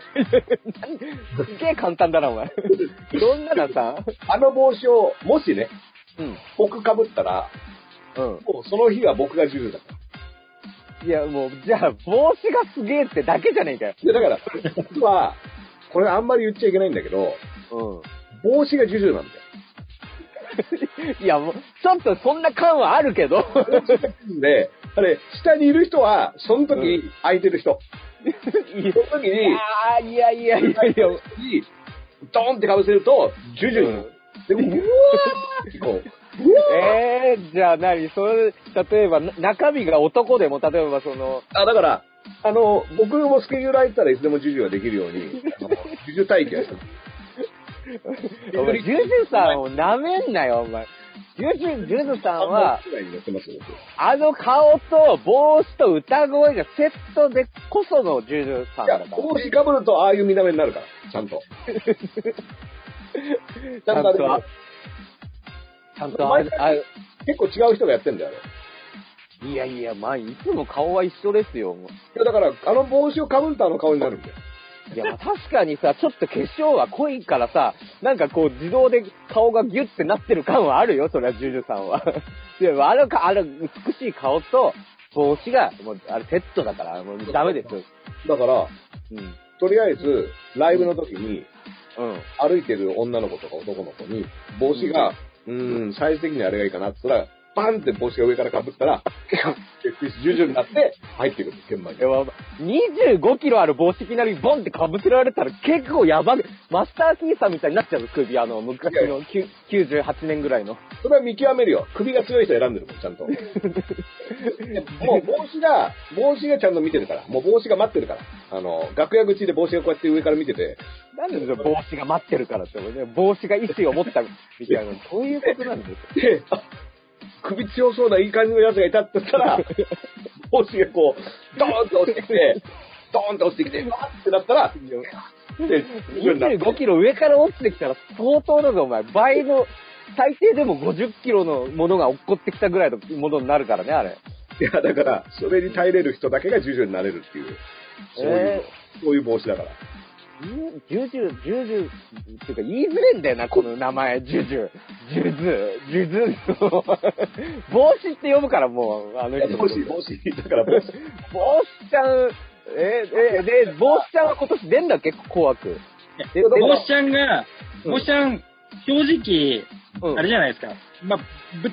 すげえ簡単だな、お前。473? あの帽子を、もしね、僕被ったら、もうその日は僕がジュジュだから。 いや、もう、じゃあ、帽子がすげえってだけじゃねえかよ。 いや、だから、実は、これあんまり言っちゃいけないんだけど、帽子がジュジュなんだよ。 いや、もう、ちょっとそんな感はあるけど。 で、あれ、下にいる人は、その時に空いてる人。その時に、 いや、 ドーンって被せると、ジュジュに。で、うわーってこう。 じゃあ何それ、例えば、中身が男でも、例えばその。 だから、僕もスケジュール空いてたらいつでもジュジュができるように、ジュジュ待機やる。 ジュジュさんを舐めんなよ、お前。ジュジュさんは、あの顔と帽子と歌声がセットでこそのジュジュさんだから。いや、 帽子被るとああいう見た目になるから、ちゃんと。ちゃんと結構違う人がやってんだよ、あれ。 いや、まあ、いつも顔は一緒ですよ。 いや、だから、あの帽子を被るとあの顔になるんだよ。 いや、確かにさ、ちょっと化粧は濃いからさ、なんかこう自動で顔がギュッてなってる感はあるよ、それはジュジュさんは。いや、あれ美しい顔と帽子が、もう、あれセットだから、もうダメですよ。 だから、とりあえず、ライブの時に、歩いてる女の子とか男の子に、帽子が、サイズ的にあれがいいかなって言ったら、バンって帽子が上から被ったら、ジュジュになって入ってくる、現場に。 25キロある帽子いきなりボンって被せられたら結構やばい。マスターキーさんみたいになっちゃう、首。昔の98年ぐらいの。 それは見極めるよ。首が強い人選んでるもん、ちゃんと。もう帽子がちゃんと見てるから。もう帽子が待ってるから。楽屋口で帽子がこうやって上から見てて。 なんで帽子が待ってるからってね。帽子が意思を持ったみたいな。そういうことなんですよ。 首強そうないい感じのやつがいたって言ったら、帽子がこう、ドーンって落ちてきて、わーってなったら、 25キロ上から落ちてきたら相当だぞ、お前。倍の、最低でも50キロのものが落っこってきたぐらいのものになるからね、あれ。 いや、だから、それに耐えれる人だけがジュジュになれるっていう、そういう帽子だから。 ジュジュっていうか言いづれんだよな、この名前、ジュジュ。帽子って呼ぶからもう、 帽子。だから帽子。 帽子ちゃん、で、帽子ちゃんは今年出んだっけ、紅白。 帽子ちゃんが、帽子ちゃん、正直、あれじゃないですか。まあ、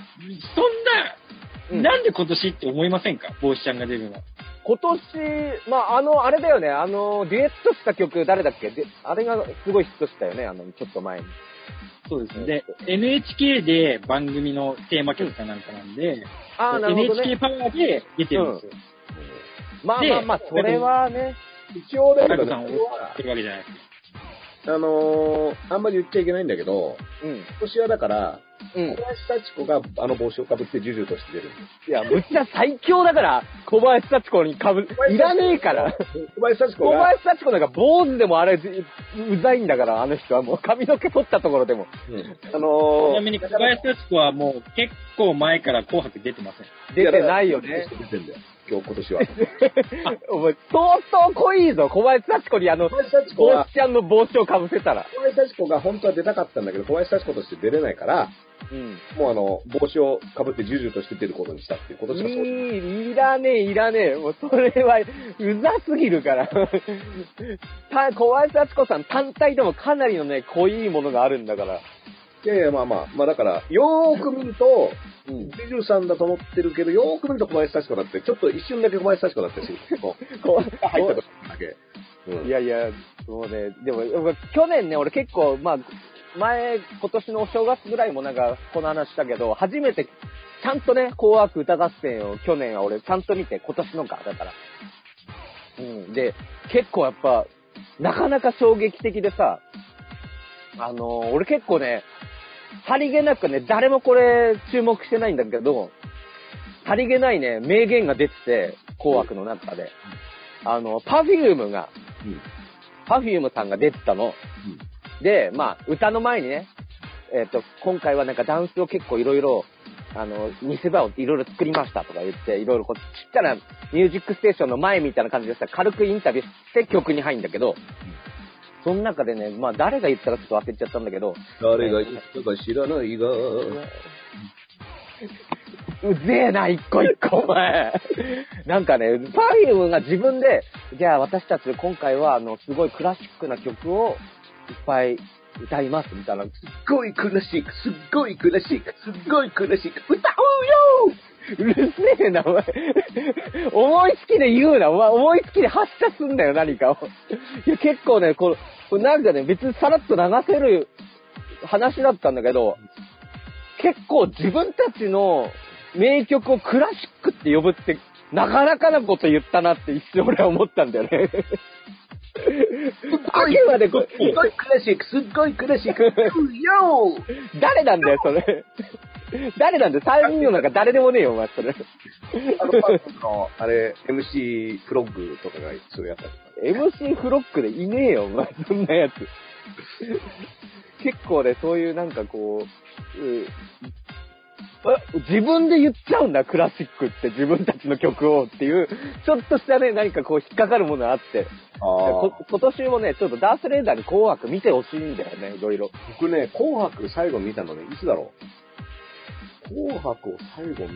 そんな、なんで今年って思いませんか？帽子ちゃんが出るの。 今年、まあ、あれだよね、デュエットした曲、誰だっけ？あれがすごいヒットしたよね、ちょっと前に。 そうですね。で、NHK で番組のテーマ曲かなんかなんで、 なるほどね。 NHK パワーで出てるんですよ。 まあ、それはね、 一応だけど、 さんをってるわけじゃないですか。 あんまり言っちゃいけないんだけど、今年はだから、小林幸子が帽子をかぶってジュジュとして出るんです。 いや、むっちゃ最強だから、小林幸子にいらねえから。 小林幸子なんか坊主でもあれ、うざいんだから、あの人はもう髪の毛取ったところでも。 ちなみに小林幸子はもう結構前から紅白出てません。 出てないよね。 出てんだよ。今年は。 お前、相当濃いぞ、小林幸子に帽子ちゃんの帽子をかぶせたら。 小林幸子が本当は出たかったんだけど、小林幸子として出れないから、もう帽子をかぶってジュジュとして出ることにしたっていう、今年はそうです。 いらねえ。もうそれは、うざすぎるから。小林幸子さん単体でもかなりのね、濃いものがあるんだから。 いや、まあだから、よーく見ると、ジュジュさんだと思ってるけど、よーく見ると小林幸子だって、ちょっと一瞬だけ小林幸子だったし、入ったとこだけ。 いや、そうね、でも、去年ね、俺結構、今年のお正月ぐらいもなんか、この話したけど、初めて、ちゃんとね、紅白歌合戦を去年は俺ちゃんと見て、今年のか、だから。で、結構やっぱ、なかなか衝撃的でさ、俺結構ね、さりげなくね、誰もこれ注目してないんだけど、さりげないね、名言が出てて、紅白の中で。Perfume が、Perfume さんが出てたの。で、歌の前にね、今回はなんかダンスを結構いろいろ、見せ場をいろいろ作りましたとか言って、いろいろちっちゃなミュージックステーションの前みたいな感じでさ、軽くインタビューして曲に入るんだけど、その中でね、誰が言ったかちょっと忘れちゃったんだけど。 誰が言ったか知らないが。 うぜえな、一個一個、お前。なんかね、Perfumeが自分で、じゃあ私たち今回は、すごいクラシックな曲をいっぱい歌います、みたいな。 すっごいクラシック、すっごいクラシック、すっごいクラシック、歌うようるせえな、お前。思いつきで言うな、お前。思いつきで発射すんだよ、何かを。いや、結構ね、これなんかね、別にさらっと流せる話だったんだけど、結構自分たちの名曲をクラシックって呼ぶって、なかなかなこと言ったなって一瞬俺は思ったんだよね。あげまでこう、 すっごいクラシック、すっごいクラシック、よー誰なんだよ、それ。誰なんだよ、3人の中誰でもねえよ、お前、それ。 あれ、MC フロッグとかがそういうやつだった。 MC フロックでいねえよ、お前、そんなやつ。結構ね、そういうなんかこう、自分で言っちゃうんだ、クラシックって自分たちの曲をっていう、ちょっとしたね、何かこう引っかかるものがあって、今年もね、ちょっとダースレーダーに紅白見てほしいんだよね、いろいろ。 僕ね、紅白最後見たのね、いつだろう。紅白を最後見たんだよ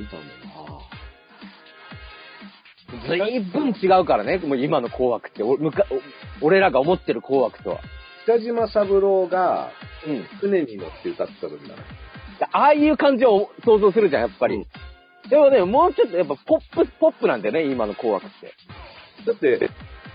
な。随分違うからね、もう今の紅白って、俺らが思ってる紅白とは。 北島三郎が、船に乗って歌ってた時だね。 ああいう感じを想像するじゃん、やっぱり。でもね、もうちょっとやっぱポップなんだよね、今の紅白って。 だって、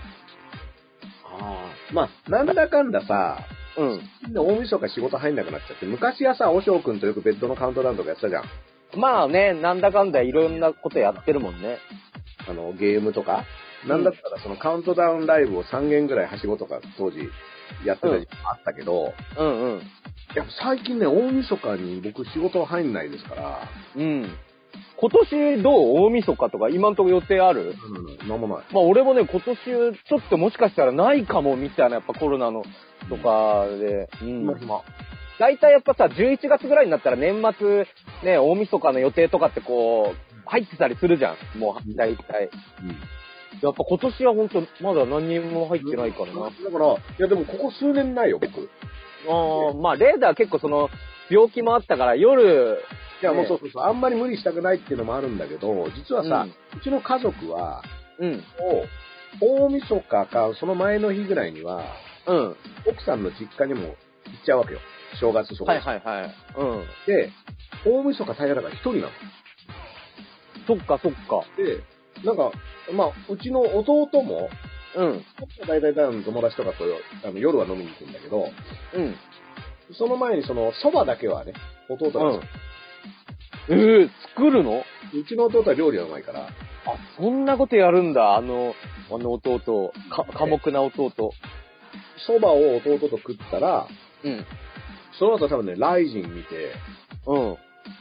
なんだかんださ、みんな大晦日仕事入んなくなっちゃって、昔はさ、おしょうくんとよくベッドのカウントダウンとかやってたじゃん。 まあね、なんだかんだいろんなことやってるもんね。 ゲームとか、なんだったらそのカウントダウンライブを3軒ぐらいはしごとか当時やってた時期もあったけど、やっぱ最近ね、大晦日に僕仕事入んないですから。 今年どう？大晦日とか今んとこ予定ある？ なんもない。 俺もね、今年ちょっともしかしたらないかもみたいな、やっぱコロナのとかで。大体やっぱさ、11月ぐらいになったら年末、ね、大晦日の予定とかってこう、入ってたりするじゃん。もう、大体。やっぱ今年は本当まだ何人も入ってないからな。 だから、いやでもここ数年ないよ、僕。 レーダー結構その、病気もあったから夜、 いや、もうそう、あんまり無理したくないっていうのもあるんだけど、実はさ、うちの家族は、大晦日か、その前の日ぐらいには、 うん。 奥さんの実家にも行っちゃうわけよ。正月そこ。 はいはいはい。うん。 で、大晦日大変だから一人なの。 そっかそっか。 で、なんか、まあ、うちの弟も、 うん。 大体友達とかと夜は飲みに行くんだけど、 うん。 その前に蕎麦だけはね、弟が作る。作るの？ うちの弟は料理がうまいから。 あ、そんなことやるんだ、あの弟。寡黙な弟。 蕎麦を弟と食ったら、 うん。 その後多分ね、ライジン見て、 うん。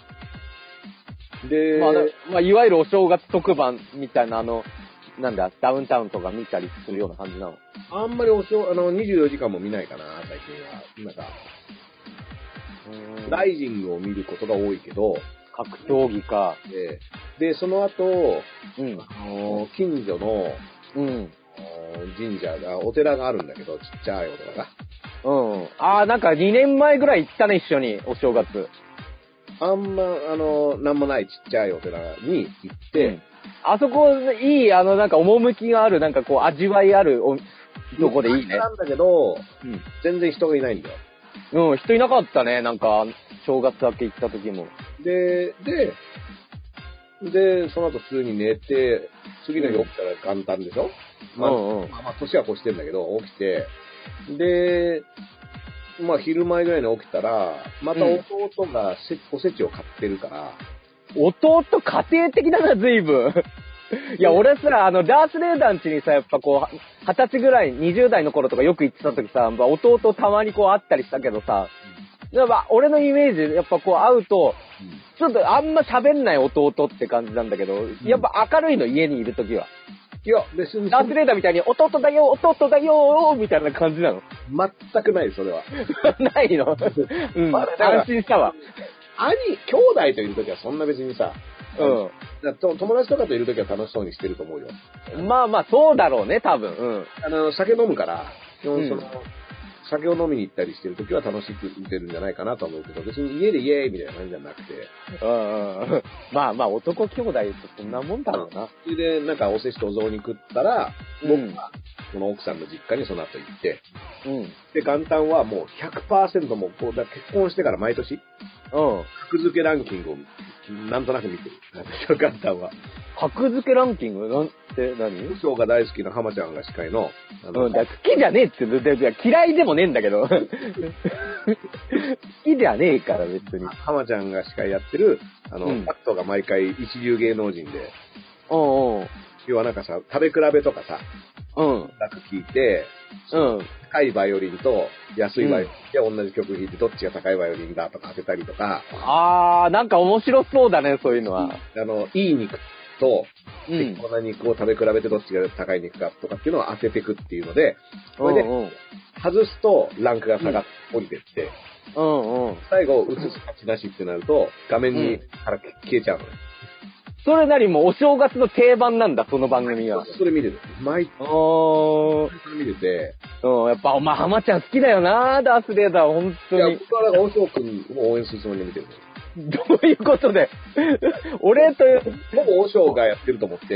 で、 まあ、いわゆるお正月特番みたいななんだ、ダウンタウンとか見たりするような感じなの？ あんまり24時間も見ないかな、最近は。なんか、ライジングを見ることが多いけど、 格闘技か。 で、その後、 うん。 近所の、 うん。 神社が、お寺があるんだけど、ちっちゃいお寺が。 うん。ああ、なんか2年前ぐらい行ったね、一緒に、お正月。 なんもないちっちゃいお寺に行って、うん、 あそこ、いい、なんか、趣がある、なんかこう、味わいあるとこでいいね。 なんだけど、うん、全然人がいないんだよ。 うん、人いなかったね、なんか、正月明け行った時も。 で、その後普通に寝て、次の日起きたら元旦でしょ、まあ、年は越してんだけど、起きて、で、まあ、昼前ぐらいに起きたら、また弟がおせちを買ってるから。 弟家庭的だな、随分。いや、俺さ、ダースレーダーん家にさ、やっぱこう、20歳ぐらい、20代の頃とかよく行ってた時さ、まあ、弟たまにこう会ったりしたけどさ、やっぱ俺のイメージ、やっぱこう会うと、ちょっとあんま喋んない弟って感じなんだけど、やっぱ明るいの、家にいる時は。 いや、別に。 ダースレーダーみたいに、弟だよみたいな感じなの？ 全くない、それは。 ないの？うん。安心したわ。 兄弟といるときはそんな別にさ、うん。友達とかといるときは楽しそうにしてると思うよ。 まあまあ、そうだろうね、多分。うん。 酒飲むから、基本酒を飲みに行ったりしてるときは楽しく見てるんじゃないかなと思うけど、別に家でイエーイみたいな感じじゃなくて。 まあまあ、男兄弟ってそんなもんだろうな。 それで、なんかおせちとお雑煮食ったら、僕は、この奥さんの実家にその後行って、で、元旦はもう 100% もう、結婚してから毎年、格付けランキングをなんとなく見てる。元旦は。 格付けランキングなんて何？ 武将が大好きな浜ちゃんが司会の。 好きじゃねえって言う。嫌いでもねえんだけど。好きじゃねえから別に。 浜ちゃんが司会やってる、パットが毎回一流芸能人で。要はなんかさ、食べ比べとかさ、なんか聞いて、高いバイオリンと安いバイオリンで同じ曲弾いてどっちが高いバイオリンだとか当てたりとか。 なんか面白そうだね、そういうのは。 いい肉と、適当な肉を食べ比べてどっちが高い肉かとかっていうのを当てていくっていうので、それで、外すとランクが下がって降りてって、最後、映す勝ちなしってなると、画面にから消えちゃうのね。 それなりもお正月の定番なんだ、その番組は。 それ見てる。毎回見てて。 やっぱお前浜ちゃん好きだよな、ダースレーダー、本当に。いや、 僕はなんか大将君を応援するつもりで見てる。 どういうことで俺と、 ほぼ大将がやってると思って。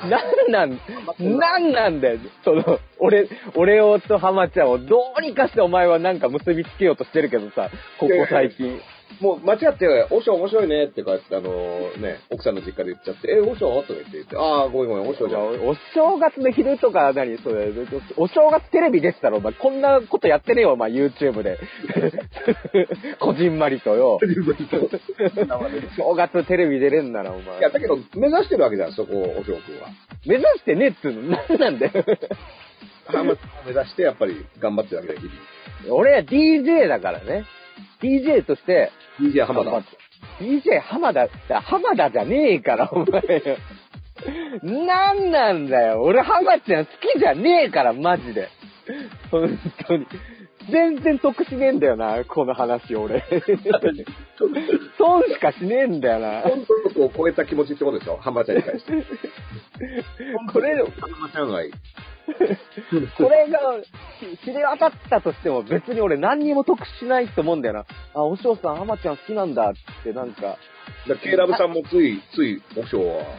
なんなんだよ。俺と浜ちゃんをどうにかしてお前はなんか結びつけようとしてるけどさ、ここ最近。 もう間違って、おしょ面白いねってこうやって奥さんの実家で言っちゃって、おしょとか言って、ごめん、おしょじゃん。 お正月の昼とかそれ、お正月テレビ出てたらお前こんなことやってねえよ、お前 YouTube で。こじんまりとよ。正月テレビ出れんならお前。 いや、だけど目指してるわけじゃん、そこ、おしょくんは。 目指してねえっつうの、なんなんだよ。 目指してやっぱり頑張ってるわけだよ、日 々。俺は DJ だからね。DJ として、 DJ 浜田。 DJ 浜田じゃねえから、お前。なんなんだよ。俺浜ちゃん好きじゃねえから、マジで。本当に。全然得しねえんだよな、この話、俺。損しかしねえんだよな。 本当を超えた気持ちってことでしょ、浜ちゃんに対して。 これ、 浜ちゃんがいい。 これが知れ渡ったとしても別に俺何にも得しないと思うんだよな。おしょうさん浜ちゃん好きなんだってなんか。 ケイラブさんもついおしょうは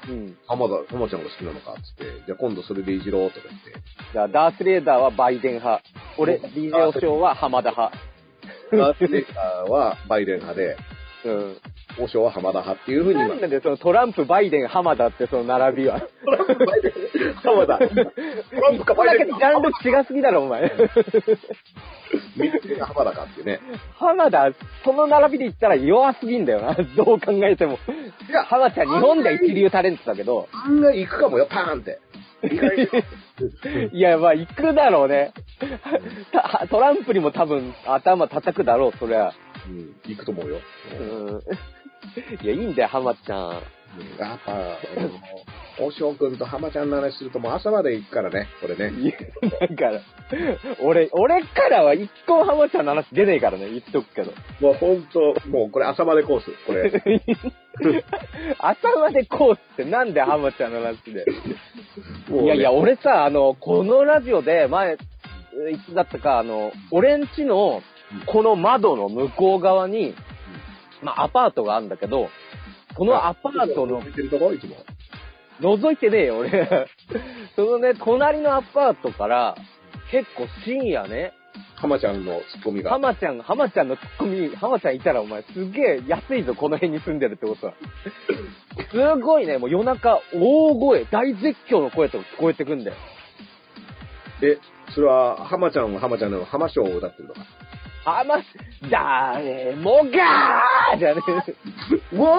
浜ちゃんが好きなのかっつって、じゃあ今度それでいじろうとか言って。 じゃあダースレーダーはバイデン派。俺、DJ おしょうは浜田派。 ダースレーダーはバイデン派で、おしょうは浜田派っていう風に。 なんでそのトランプ、バイデン、浜田ってその並びは。 トランプ、バイデン、浜田。トランプかバイデン。 ジャンル違すぎだろ、お前。 見つけが浜田かってね。 浜田、その並びで言ったら弱すぎんだよな。どう考えても。いや、浜ちゃん日本では一流タレントだけど。 案外行くかもよ、パーンって。 いや、まあ行くだろうね。トランプにも多分頭叩くだろう、そりゃ。 行くと思うよ。 いや、いいんだよ、浜ちゃん。 やっぱ、おしょうくんと浜ちゃんの話するともう朝まで行くからね、これね。 だから、俺からは一個浜ちゃんの話出ねえからね、言っとくけど。 もうほんと、もうこれ朝までコース、これ。 朝までコースってなんで浜ちゃんの話で。いやいや、俺さ、このラジオで前、いつだったか、俺んちの、この窓の向こう側に、まあ、アパートがあるんだけど、そのアパートの、覗いてねえよ、俺。そのね、隣のアパートから、結構深夜ね、 浜ちゃんのツッコミが。 浜ちゃんのツッコミ、浜ちゃんいたらお前すげえ安いぞ、この辺に住んでるってことは。すごいね、もう夜中、大声、大絶叫の声とか聞こえてくんだよ。 それは、浜ちゃんの浜章を歌ってるのか。 誰もがーじゃねえ。 ウォーウ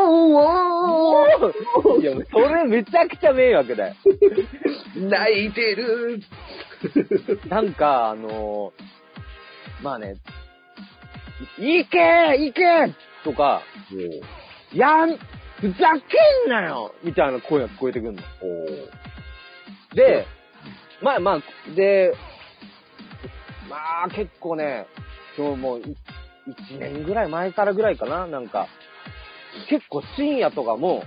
ォーいや、それめちゃくちゃ迷惑だよ。 泣いてるなんか、まあね、行けとか、ふざけんなよみたいな声が聞こえてくるの。で、まあ、結構ね、もう、1年ぐらい前からぐらいかな、なんか、結構深夜とかも、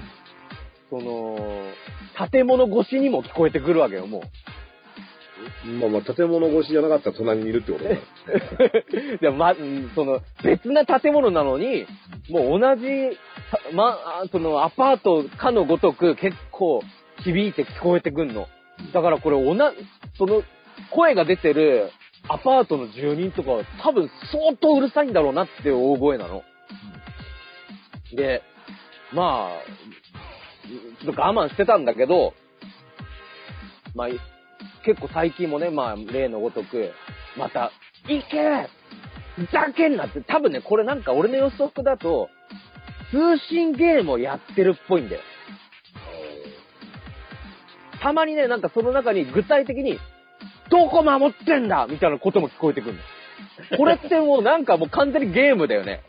建物越しにも聞こえてくるわけよ、もう。 まあ、建物越しじゃなかったら隣にいるってことだでも別な建物なのに、もう同じ、アパートかのごとく結構響いて聞こえてくんの。だからこれ声が出てるアパートの住人とかは多分相当うるさいんだろうなって大声なの。で、まあ、ちょっと我慢してたんだけど、まあ、結構最近もね、まあ、例のごとく、また、行けふざけんなって、多分ね、これなんか俺の予測だと、通信ゲームをやってるっぽいんだよ。たまにね、なんかその中に具体的に、どこ守ってんだみたいなことも聞こえてくるの。これってもうなんかもう完全にゲームだよね。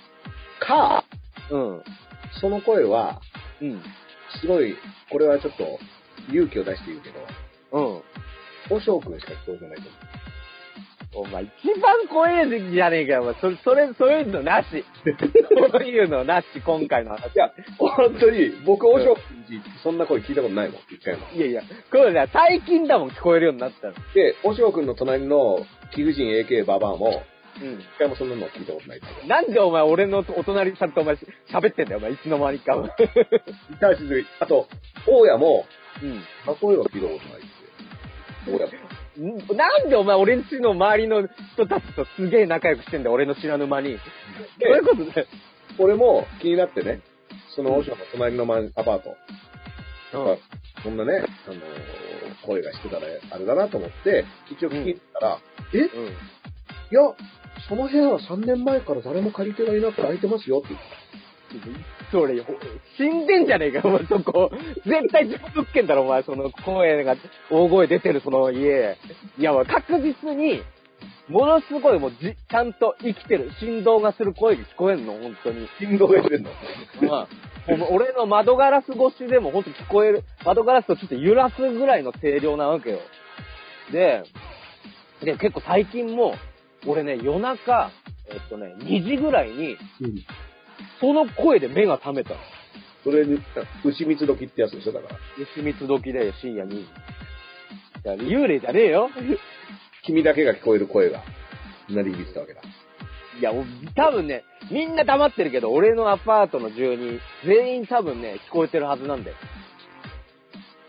その声は、すごい、これはちょっと勇気を出して言うけど、おしょうくんしか聞こえてないと思う。 お前一番怖えじゃねえかよ、お前。そういうのなし。そういうのなし、今回の話。 いや、本当に、僕、おしょうくんち、そんな声聞いたことないもん、一回も。 いや、これね、最近だもん、聞こえるようになったの。 で、おしょうくんの隣の貴婦人 AK ババアも、一回もそんなの聞いたことない。 なんでお前、俺のお隣さんとお前、喋ってんだよ、お前、いつの間にか。 あと、大家も、声は聞いたことないって。大家も。 なんでお前俺んちの周りの人たちとすげえ仲良くしてんだよ、俺の知らぬ間に。どういうことだよ。 俺も気になってね、そのオシャの隣のアパート。そんなね、声がしてたらあれだなと思って、一応聞いたら、いや、その部屋は3年前から誰も借り手がいなくて空いてますよって言った。 それ、死んでんじゃねえか、お前そこ。絶対自分物件だろ、お前、その声が、大声出てるその家。いや、確実に、ものすごいもうちゃんと生きてる、振動がする声が聞こえんの、本当に。 振動がしてんの俺の窓ガラス越しでも本当聞こえる。窓ガラスをちょっと揺らすぐらいの声量なわけよ。で、結構最近も、俺ね、夜中、2時ぐらいに、その声で目が覚めたの。 それに、牛蜜時ってやつでしょ、だから。 牛蜜時で深夜2時。幽霊じゃねえよ。 君だけが聞こえる声が、鳴り響いたわけだ。 いや、多分ね、みんな黙ってるけど、俺のアパートの住人、全員多分ね、聞こえてるはずなんだよ。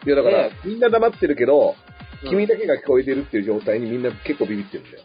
いやだから、みんな黙ってるけど、君だけが聞こえてるっていう状態にみんな結構ビビってるんだよ。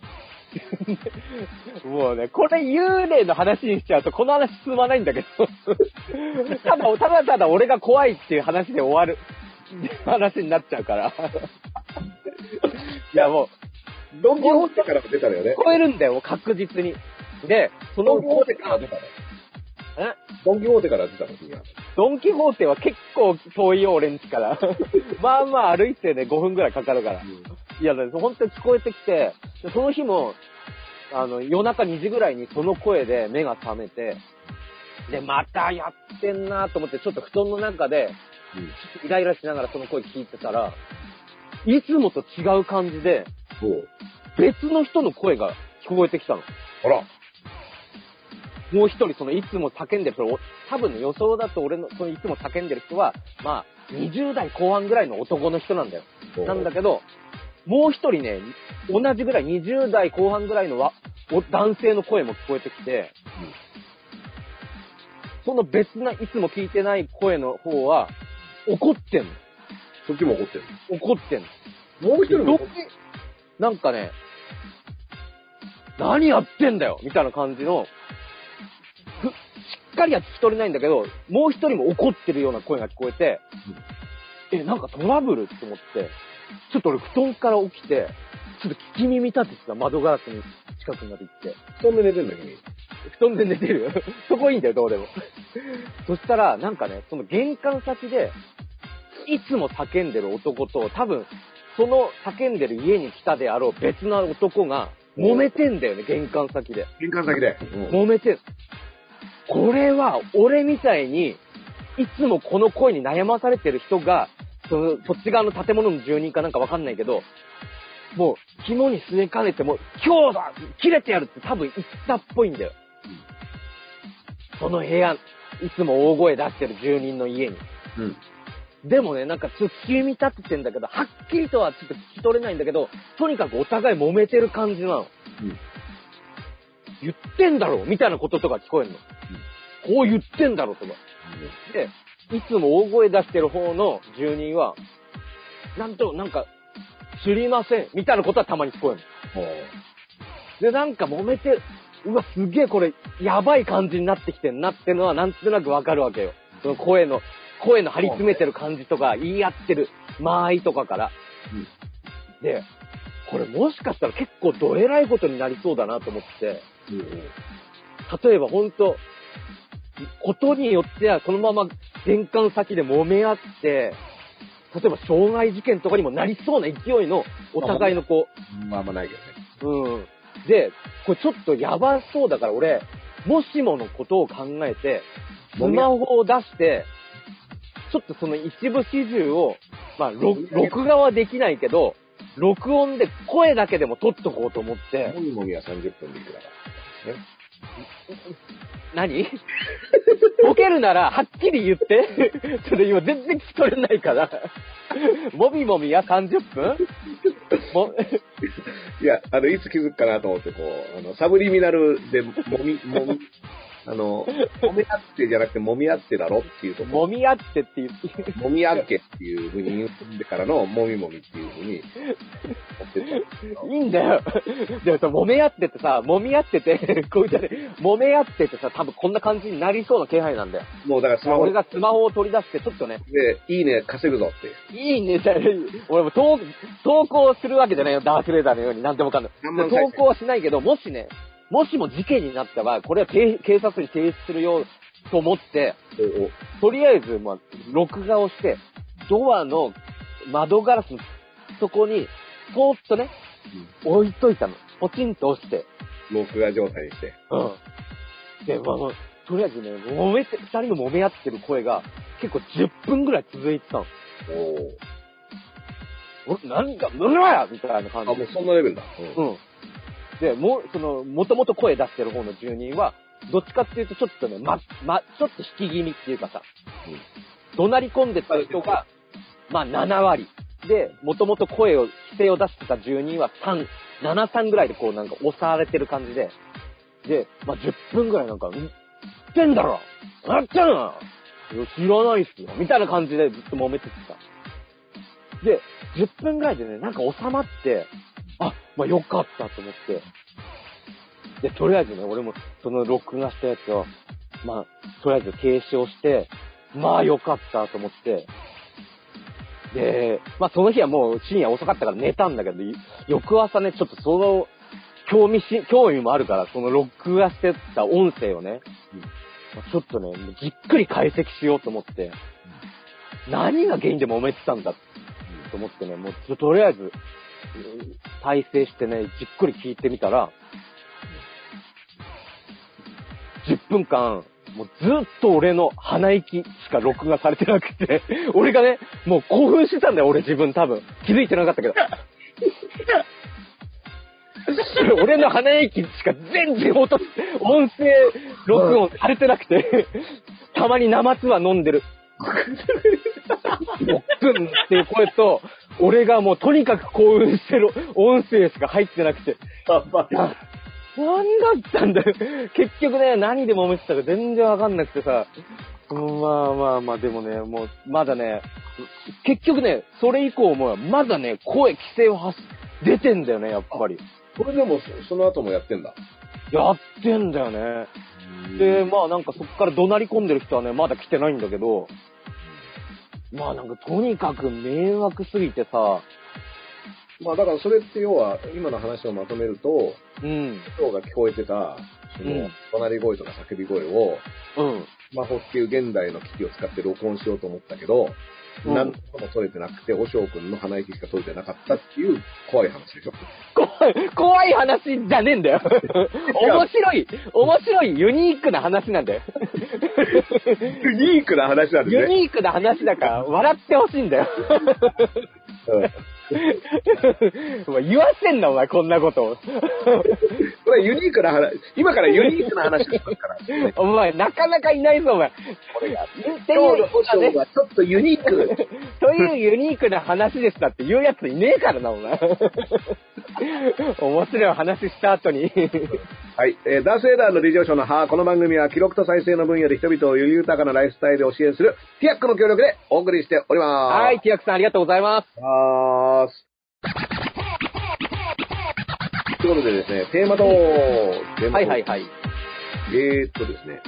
もうね、これ幽霊の話にしちゃうとこの話進まないんだけど。ただ俺が怖いっていう話で終わる話になっちゃうから。いやもう、 ドンキホーテからも出たのよね。 聞こえるんだよ、確実に。で、そのドンキホーテから出たの。ドンキホーテから出たの、君は。 ドンキホーテは結構遠いよ、俺んちから。まあまあ歩いてね、5分くらいかかるから。いや、本当に聞こえてきて、その日も、夜中2時ぐらいにその声で目が覚めて、で、またやってんなと思って、ちょっと布団の中で、イライラしながらその声聞いてたら、いつもと違う感じで、別の人の声が聞こえてきたの。 あら。 もう一人、いつも叫んでる人、多分ね、予想だと俺の、いつも叫んでる人は、まあ、20代後半ぐらいの男の人なんだよ。なんだけど、もう一人ね、同じぐらい、20代後半ぐらいの男性の声も聞こえてきて、その別ないつも聞いてない声の方は、怒ってんの。 そっちも怒ってんの？怒ってんの。もう一人もなんかね、何やってんだよみたいな感じの、しっかりは聞き取れないんだけど、もう一人も怒ってるような声が聞こえて、なんかトラブルって思って、ちょっと俺布団から起きて、ちょっと聞き耳立ててた窓ガラスに近くまで行って。 布団で寝てんだ君。 布団で寝てるよ。そこいいんだよ、どうでも。そしたら、なんかね、その玄関先で、いつも叫んでる男と、多分、その叫んでる家に来たであろう別な男が、揉めてんだよね、玄関先で。 玄関先で。 揉めてん。これは、俺みたいに、いつもこの声に悩まされてる人が、そっち側の建物の住人かなんかわかんないけど、もう、肝に据えかねて、もう、今日だ切れてやるって多分言ったっぽいんだよ。その部屋、いつも大声出してる住人の家に。でもね、なんかちょっと聞き耳立ててんだけど、はっきりとはちょっと聞き取れないんだけど、とにかくお互い揉めてる感じなの。言ってんだろみたいなこととか聞こえんの。こう言ってんだろとか。で、いつも大声出してる方の住人は、なんか、知りませんみたいなことはたまに聞こえるの。で、なんか揉めて、うわ、すげえこれ、やばい感じになってきてんなってのはなんとなくわかるわけよ。その声の張り詰めてる感じとか、言い合ってる間合いとかから。で、これもしかしたら結構どえらいことになりそうだなと思って、例えばほんと、ことによってはそのまま玄関先で揉め合って、例えば傷害事件とかにもなりそうな勢いのお互いのこう。まあまあないけどね。で、これちょっとやばそうだから俺、もしものことを考えて、スマホを出して、ちょっとその一部始終を、まあ、録画はできないけど、録音で声だけでも撮っとこうと思って。 もみもみは30分でいくだから。ね、 何ボケるなら、はっきり言って。ちょっと今全然聞き取れないから。もみもみは30分いや、いつ気づくかなと思って、こう、サブリミナルで、揉め合ってじゃなくて、揉み合ってだろっていうところ。 揉み合ってっていう。 揉み合っけっていう風に言ってからの、揉み揉みっていう風に。 いいんだよ。でもさ、揉め合っててさ、揉み合ってて、こういう揉め合っててさ、多分こんな感じになりそうな気配なんだよ。 もうだから俺がスマホを取り出して、ちょっとね。 で、いいね、稼ぐぞって。 いいね、俺も投稿するわけじゃないよ、ダースレーダーのように、なんでもかんない。投稿はしないけど、もしも事件になった場合、これは警察に提出するよと思って、とりあえず、まあ、録画をして、ドアの窓ガラスのそこに、そーっとね、置いといたの。ポチンと押して。 録画状態にして。 で、まあ、とりあえずね、二人の揉め合ってる声が、結構10分ぐらい続いてたの。なんか、むらやみたいな感じ。 もうそんなレベルだ。 で、もともと声出してる方の住人は、どっちかっていうとちょっとね、ちょっと引き気味っていうかさ、怒鳴り込んでた人が、まあ7割。で、もともと声を出してた住人は7、3ぐらいでこうなんか押されてる感じで、で、まあ10分ぐらいなんか、言ってんだろやってんの知らないっすよみたいな感じでずっと揉めててさ。 で、10分ぐらいでね、なんか収まって、まあよかったと思って。で、とりあえずね、俺もその録画したやつを、まあ、とりあえず停止をして、まあよかったと思って、で、まあその日はもう深夜遅かったから寝たんだけど、翌朝ね、ちょっとその、興味もあるから、その録画してた音声をね、ちょっとね、じっくり解析しようと思って、何が原因で揉めてたんだと思ってね、もうとりあえず、再生してね、じっくり聞いてみたら、10分間、もうずっと俺の鼻息しか録画されてなくて、俺がね、もう興奮してたんだよ、俺自分多分。気づいてなかったけど。俺の鼻息しか全然音声録音されてなくて、たまに生つは飲んでる。6分っていう声と、俺がもうとにかく興奮してる音声しか入ってなくて。なんだったんだよ。結局ね、何で揉めてたか全然わかんなくてさ。まあ、でもね、もう、まだね、結局ね、それ以降も、まだね、規制を出てんだよね、やっぱり。 これでも、その後もやってんだ。 やってんだよね。で、まあなんかそっから怒鳴り込んでる人はね、まだ来てないんだけど、まあなんかとにかく迷惑すぎてさ、 まあだからそれって要は、今の話をまとめると、音が聞こえてた、その、怒鳴り声とか叫び声を、スマホっていう現代の機器を使って録音しようと思ったけど、何とも取れてなくて、おしょうくんの鼻息しか取れてなかったっていう怖い話でしょ。 怖い話じゃねえんだよ。面白い、ユニークな話なんだよ。 ユニークな話なんですね。 ユニークな話だから、笑ってほしいんだよ。お前言わせんな、お前、こんなことを。 これユニークな話、今からユニークな話ですから。 お前、なかなかいないぞ、お前。 これが、今日の保証はちょっとユニーク。 そういうユニークな話でしたって言うやついねえからな、お前。面白い話した後に。 はい。ダースエイダーの理事長のこの番組は記録と再生の分野で人々をより豊かなライフスタイルを支援するティアックの協力でお送りしております。 はい、ティアックさんありがとうございます。 ということでですね、テーマと、 はい。 ですね。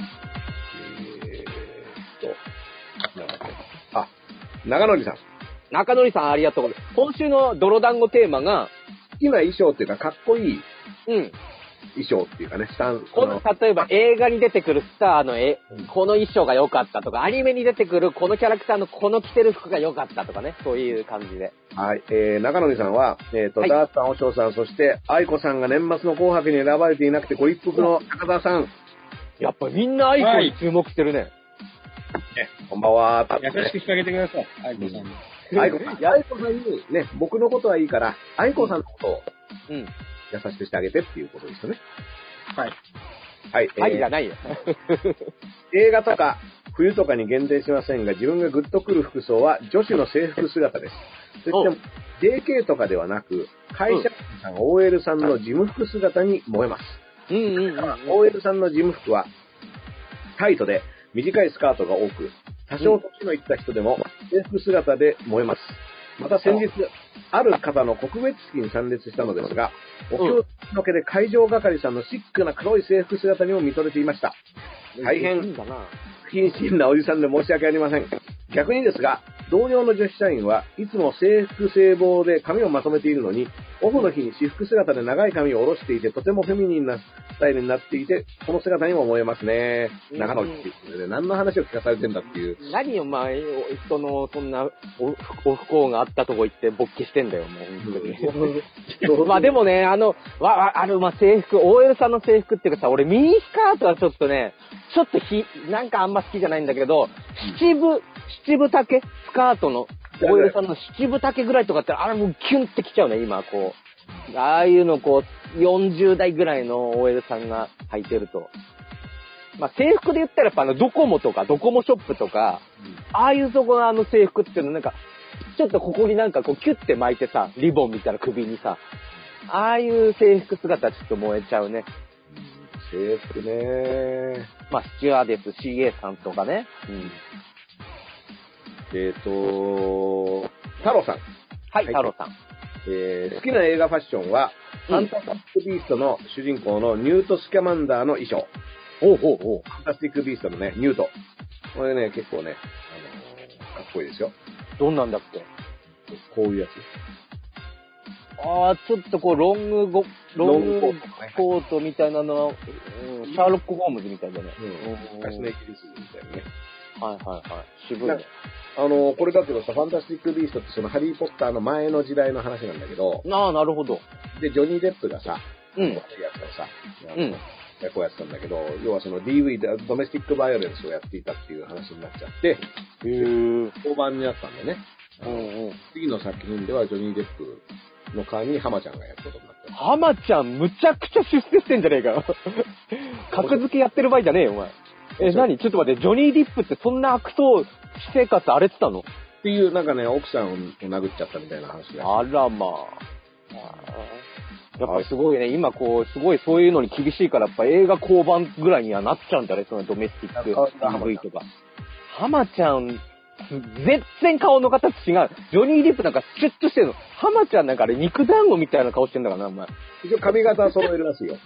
長野さん。 中野さんありがとうございます。今週の泥団子テーマが、 今衣装っていうかかっこいい。衣装っていうかね、 例えば映画に出てくるスターのこの衣装が良かったとか、アニメに出てくるこのキャラクターのこの着てる服が良かったとかね、そういう感じで。 はい。中野さんは、ダースさん、おしょうさん、そして、愛子さんが年末の紅白に選ばれていなくてご一服の高田さん。 やっぱみんな愛子に注目してるね。 こんばんは。 優しくしてあげてください、愛子さんに。 愛子さんに、ね、僕のことはいいから、愛子さんのことを、優しくしてあげてっていうことですよね。 はい。 はい、じゃないよ。 映画とか、冬とかに限定しませんが、自分がグッとくる服装は女子の制服姿です。そしても、JK とかではなく、会社員さん、OL さんの事務服姿に燃えます。OL さんの事務服は、タイトで短いスカートが多く、多少年のいった人でも制服姿で燃えます。また先日、ある方の告別式に参列したのですが、お気のけで会場係さんのシックな黒い制服姿にも見とれていました。大変不謹慎なおじさんで申し訳ありません。逆にですが、同僚の女子社員はいつも制服制帽で髪をまとめているのに、オフの日に私服姿で長い髪を下ろしていて、とてもフェミニンなスタイルになっていて、この姿にも思えますね。長野っていうことで、何の話を聞かされてんだっていう。 何お前、人のそんなお不幸があったとこ行って勃起してんだよ、もう。本当に。まあでもね、制服、OL さんの制服っていうかさ、俺ミニスカートはちょっとね、なんかあんま好きじゃないんだけど、七分丈スカートの OL さんの七分丈ぐらいとかってあれもうキュンってきちゃうね、今こう。ああいうのこう、40代ぐらいの OL さんが履いてると。まあ制服で言ったらやっぱドコモとか、ドコモショップとか、ああいうとこの制服っていうのなんか、ちょっとここになんかこうキュッて巻いてさ、リボンみたいな首にさ、ああいう制服姿ちょっと燃えちゃうね。 制服ね。 まあスチュワーデス CA さんとかね。 太郎さん。 はい、太郎さん。 好きな映画ファッションは、ファンタスティック・ビーストの主人公のニュート・スキャマンダーの衣装。 おうほうほう。 ファンタスティック・ビーストのね、ニュート。これね、結構ね、かっこいいですよ。 どんなんだっけ？ こういうやつ。 ちょっとこう、ロングコートみたいなのは、シャーロック・ホームズみたいだね。 昔のイギリスみたいなね。 はいはいはい。渋いね。 これだけどさ、ファンタスティック・ビーストってそのハリー・ポッターの前の時代の話なんだけど、 なるほど。 で、ジョニー・デップがさ、 やつさ、役をやってたんだけど、要はその DV、ドメスティックバイオレンスをやっていたっていう話になっちゃって、評判になったんでね。次の作品ではジョニー・デップの代わりにハマちゃんがやることになった。 ハマちゃんむちゃくちゃ出世してんじゃねえかよ。格付けやってる場合じゃねえよ、お前。何？ちょっと待って、ジョニー・ディップってそんな悪党生活荒れてたの？ っていう、なんかね、奥さんを殴っちゃったみたいな話が。 あらまあ。やっぱすごいね、今こう、すごいそういうのに厳しいから、やっぱ映画交番ぐらいにはなっちゃうんだね、そのドメスティック DV とか。ハマちゃん、全然顔の形違う。ジョニー・ディップなんかシュッとしてるの。ハマちゃんなんかあれ肉団子みたいな顔してんだからな、お前。 一応髪型は揃えるらしいよ。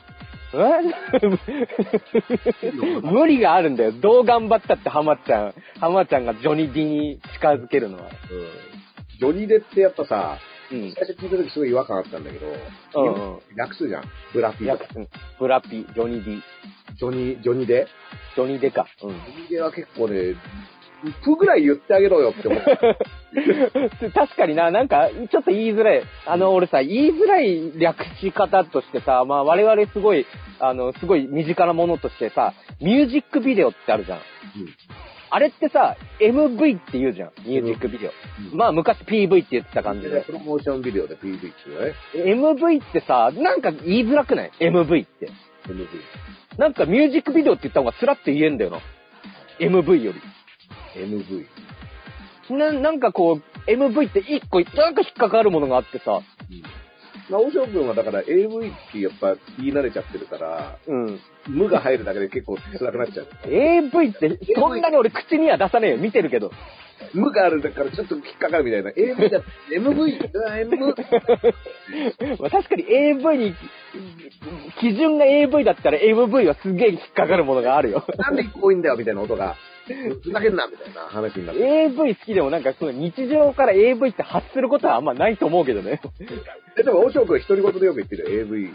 無理があるんだよ。どう頑張ったってハマちゃんがジョニー・ディに近づけるのは。 ジョニー・デってやっぱさ、最初聞いた時すごい違和感あったんだけど、略すじゃん。ブラピ。 ブラピ、ジョニー・ディ。 ジョニー・デジョニー・デか。 ジョニー・デは結構ね、プぐらい言ってあげろよって思う。 確かにな、なんか、ちょっと言いづらい。俺さ、言いづらい略し方としてさ、まあ我々すごい身近なものとしてさ、ミュージックビデオってあるじゃん。あれってさ、MV って言うじゃん、ミュージックビデオ。まあ昔 PV って言ってた感じで。 プロモーションビデオで PV って言うね。 MV ってさ、なんか言いづらくない？ MV って。 MV。 なんかミュージックビデオって言った方がスラッと言えんだよな。MV より。 MV。 なんかこう、MV って一個、なんか引っかかるものがあってさ。 まあ、大塩君はだから AV ってやっぱ言い慣れちゃってるから、無が入るだけで結構辛くなっちゃう。 AV ってそんなに俺口には出さねえよ。見てるけど。 無があるだからちょっと引っかかるみたいな。AV だって MV。 まあ確かに AV に、基準が AV だったら MV はすげえ引っかかるものがあるよ。 なんで一個多いんだよみたいな音が。ふざけんなみたいな話になって。 AV 好きでもなんかその日常から AV って発することはあんまないと思うけどね。 でも、大塩君独り言でよく言ってるよ、AV が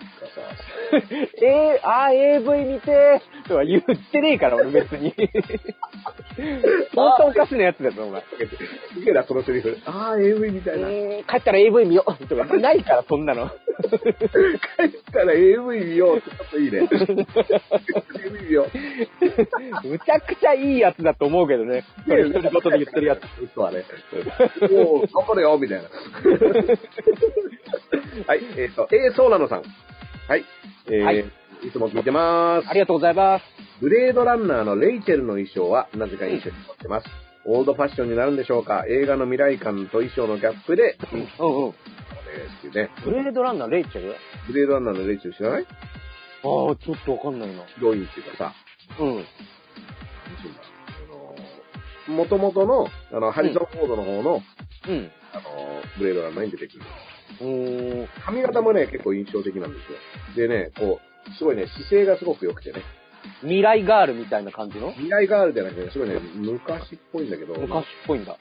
さ。AV 見てーとは言ってねえから、俺別に。本当おかしなやつだぞ、お前。 すげえな、そのセリフ。AV みたいな。 帰ったら AV 見ようとか、ないから、そんなの。 帰ったら AV 見ようってちょっといいね。AV 見よう。むちゃくちゃいいやつだと思うけどね。独り言で言ってるやつ。 嘘はね。もう、頑張れよ、みたいな。はい、そうなのさん。はい。いつも聞いてます。 ありがとうございます。 ブレードランナーのレイチェルの衣装はなぜか印象に残ってます。オールドファッションになるんでしょうか？映画の未来感と衣装のギャップで。 ブレードランナーレイチェル？ ブレードランナーのレイチェル知らない？ ちょっとわかんないな。 ヒロインっていうかさ。元々の、ハリソン・フォードの方の、ブレードランナーに出てくる。髪型もね、結構印象的なんですよ。でね、こう、すごいね、姿勢がすごく良くてね。 未来ガールみたいな感じの？ 未来ガールじゃなくてね、すごいね、昔っぽいんだけど。 昔っぽいんだ。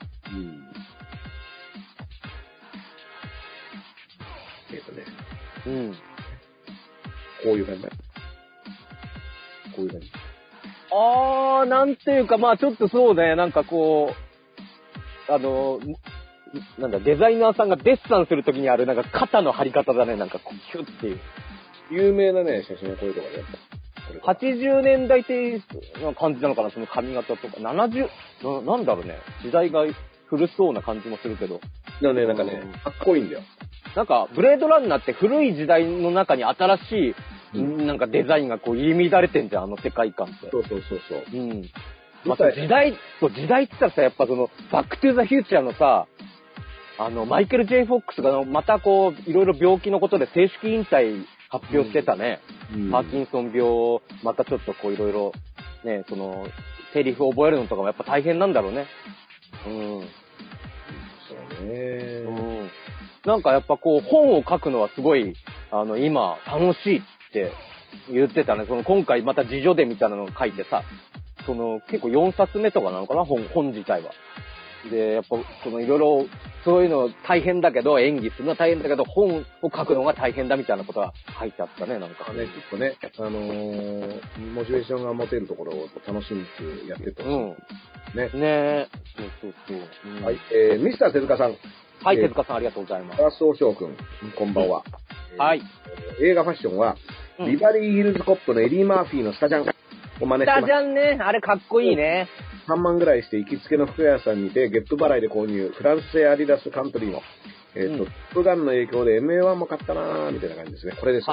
こういう感じだ。こういう感じ。 なんていうか、まあちょっとそうね、なんかこう、なんだ、デザイナーさんがデッサンするときにある、なんか肩の張り方だね、なんかこう、キュッっていう。 有名なね、写真はこれとかね。 80年代的な感じなのかな、その髪型とか。70、なんだろうね、時代が古そうな感じもするけど。 なんかね、かっこいいんだよ。 なんか、ブレードランナーって古い時代の中に新しい、なんかデザインがこう入り乱れてんじゃん、世界観って。 そう。 また時代って言ったらさ、やっぱその、バックトゥーザフューチャーのさ、マイケル・ジェイ・フォックスがまたこう、いろいろ病気のことで正式引退発表してたね。パーキンソン病、またちょっとこういろいろ、ね、その、セリフを覚えるのとかもやっぱ大変なんだろうね。 そうね。 なんかやっぱこう、本を書くのはすごい、今、楽しいって言ってたね。今回また自叙伝みたいなのを書いてさ、結構4冊目とかなのかな、本自体は。で、やっぱ、いろいろ、そういうの大変だけど、演技するのは大変だけど、本を書くのが大変だみたいなことが書いてあったね、なんか。 ね、ちょっとね、モチベーションが持てるところを楽しみつつやってってほしい。ね。 ねそう。 はい、ミスター手塚さん。 はい、手塚さんありがとうございます。 総称君、こんばんは。 はい。 映画ファッションは、ビバリーヒルズコップのエディ・マーフィーのスタジャンを真似してます。 スタジャンね、あれかっこいいね。 3万ぐらいして行きつけの服屋さんにて、ゲット払いで購入、フランス製アディダスカントリーの、トップガンの影響で MA1 も買ったなーみたいな感じですね。これです。 はい。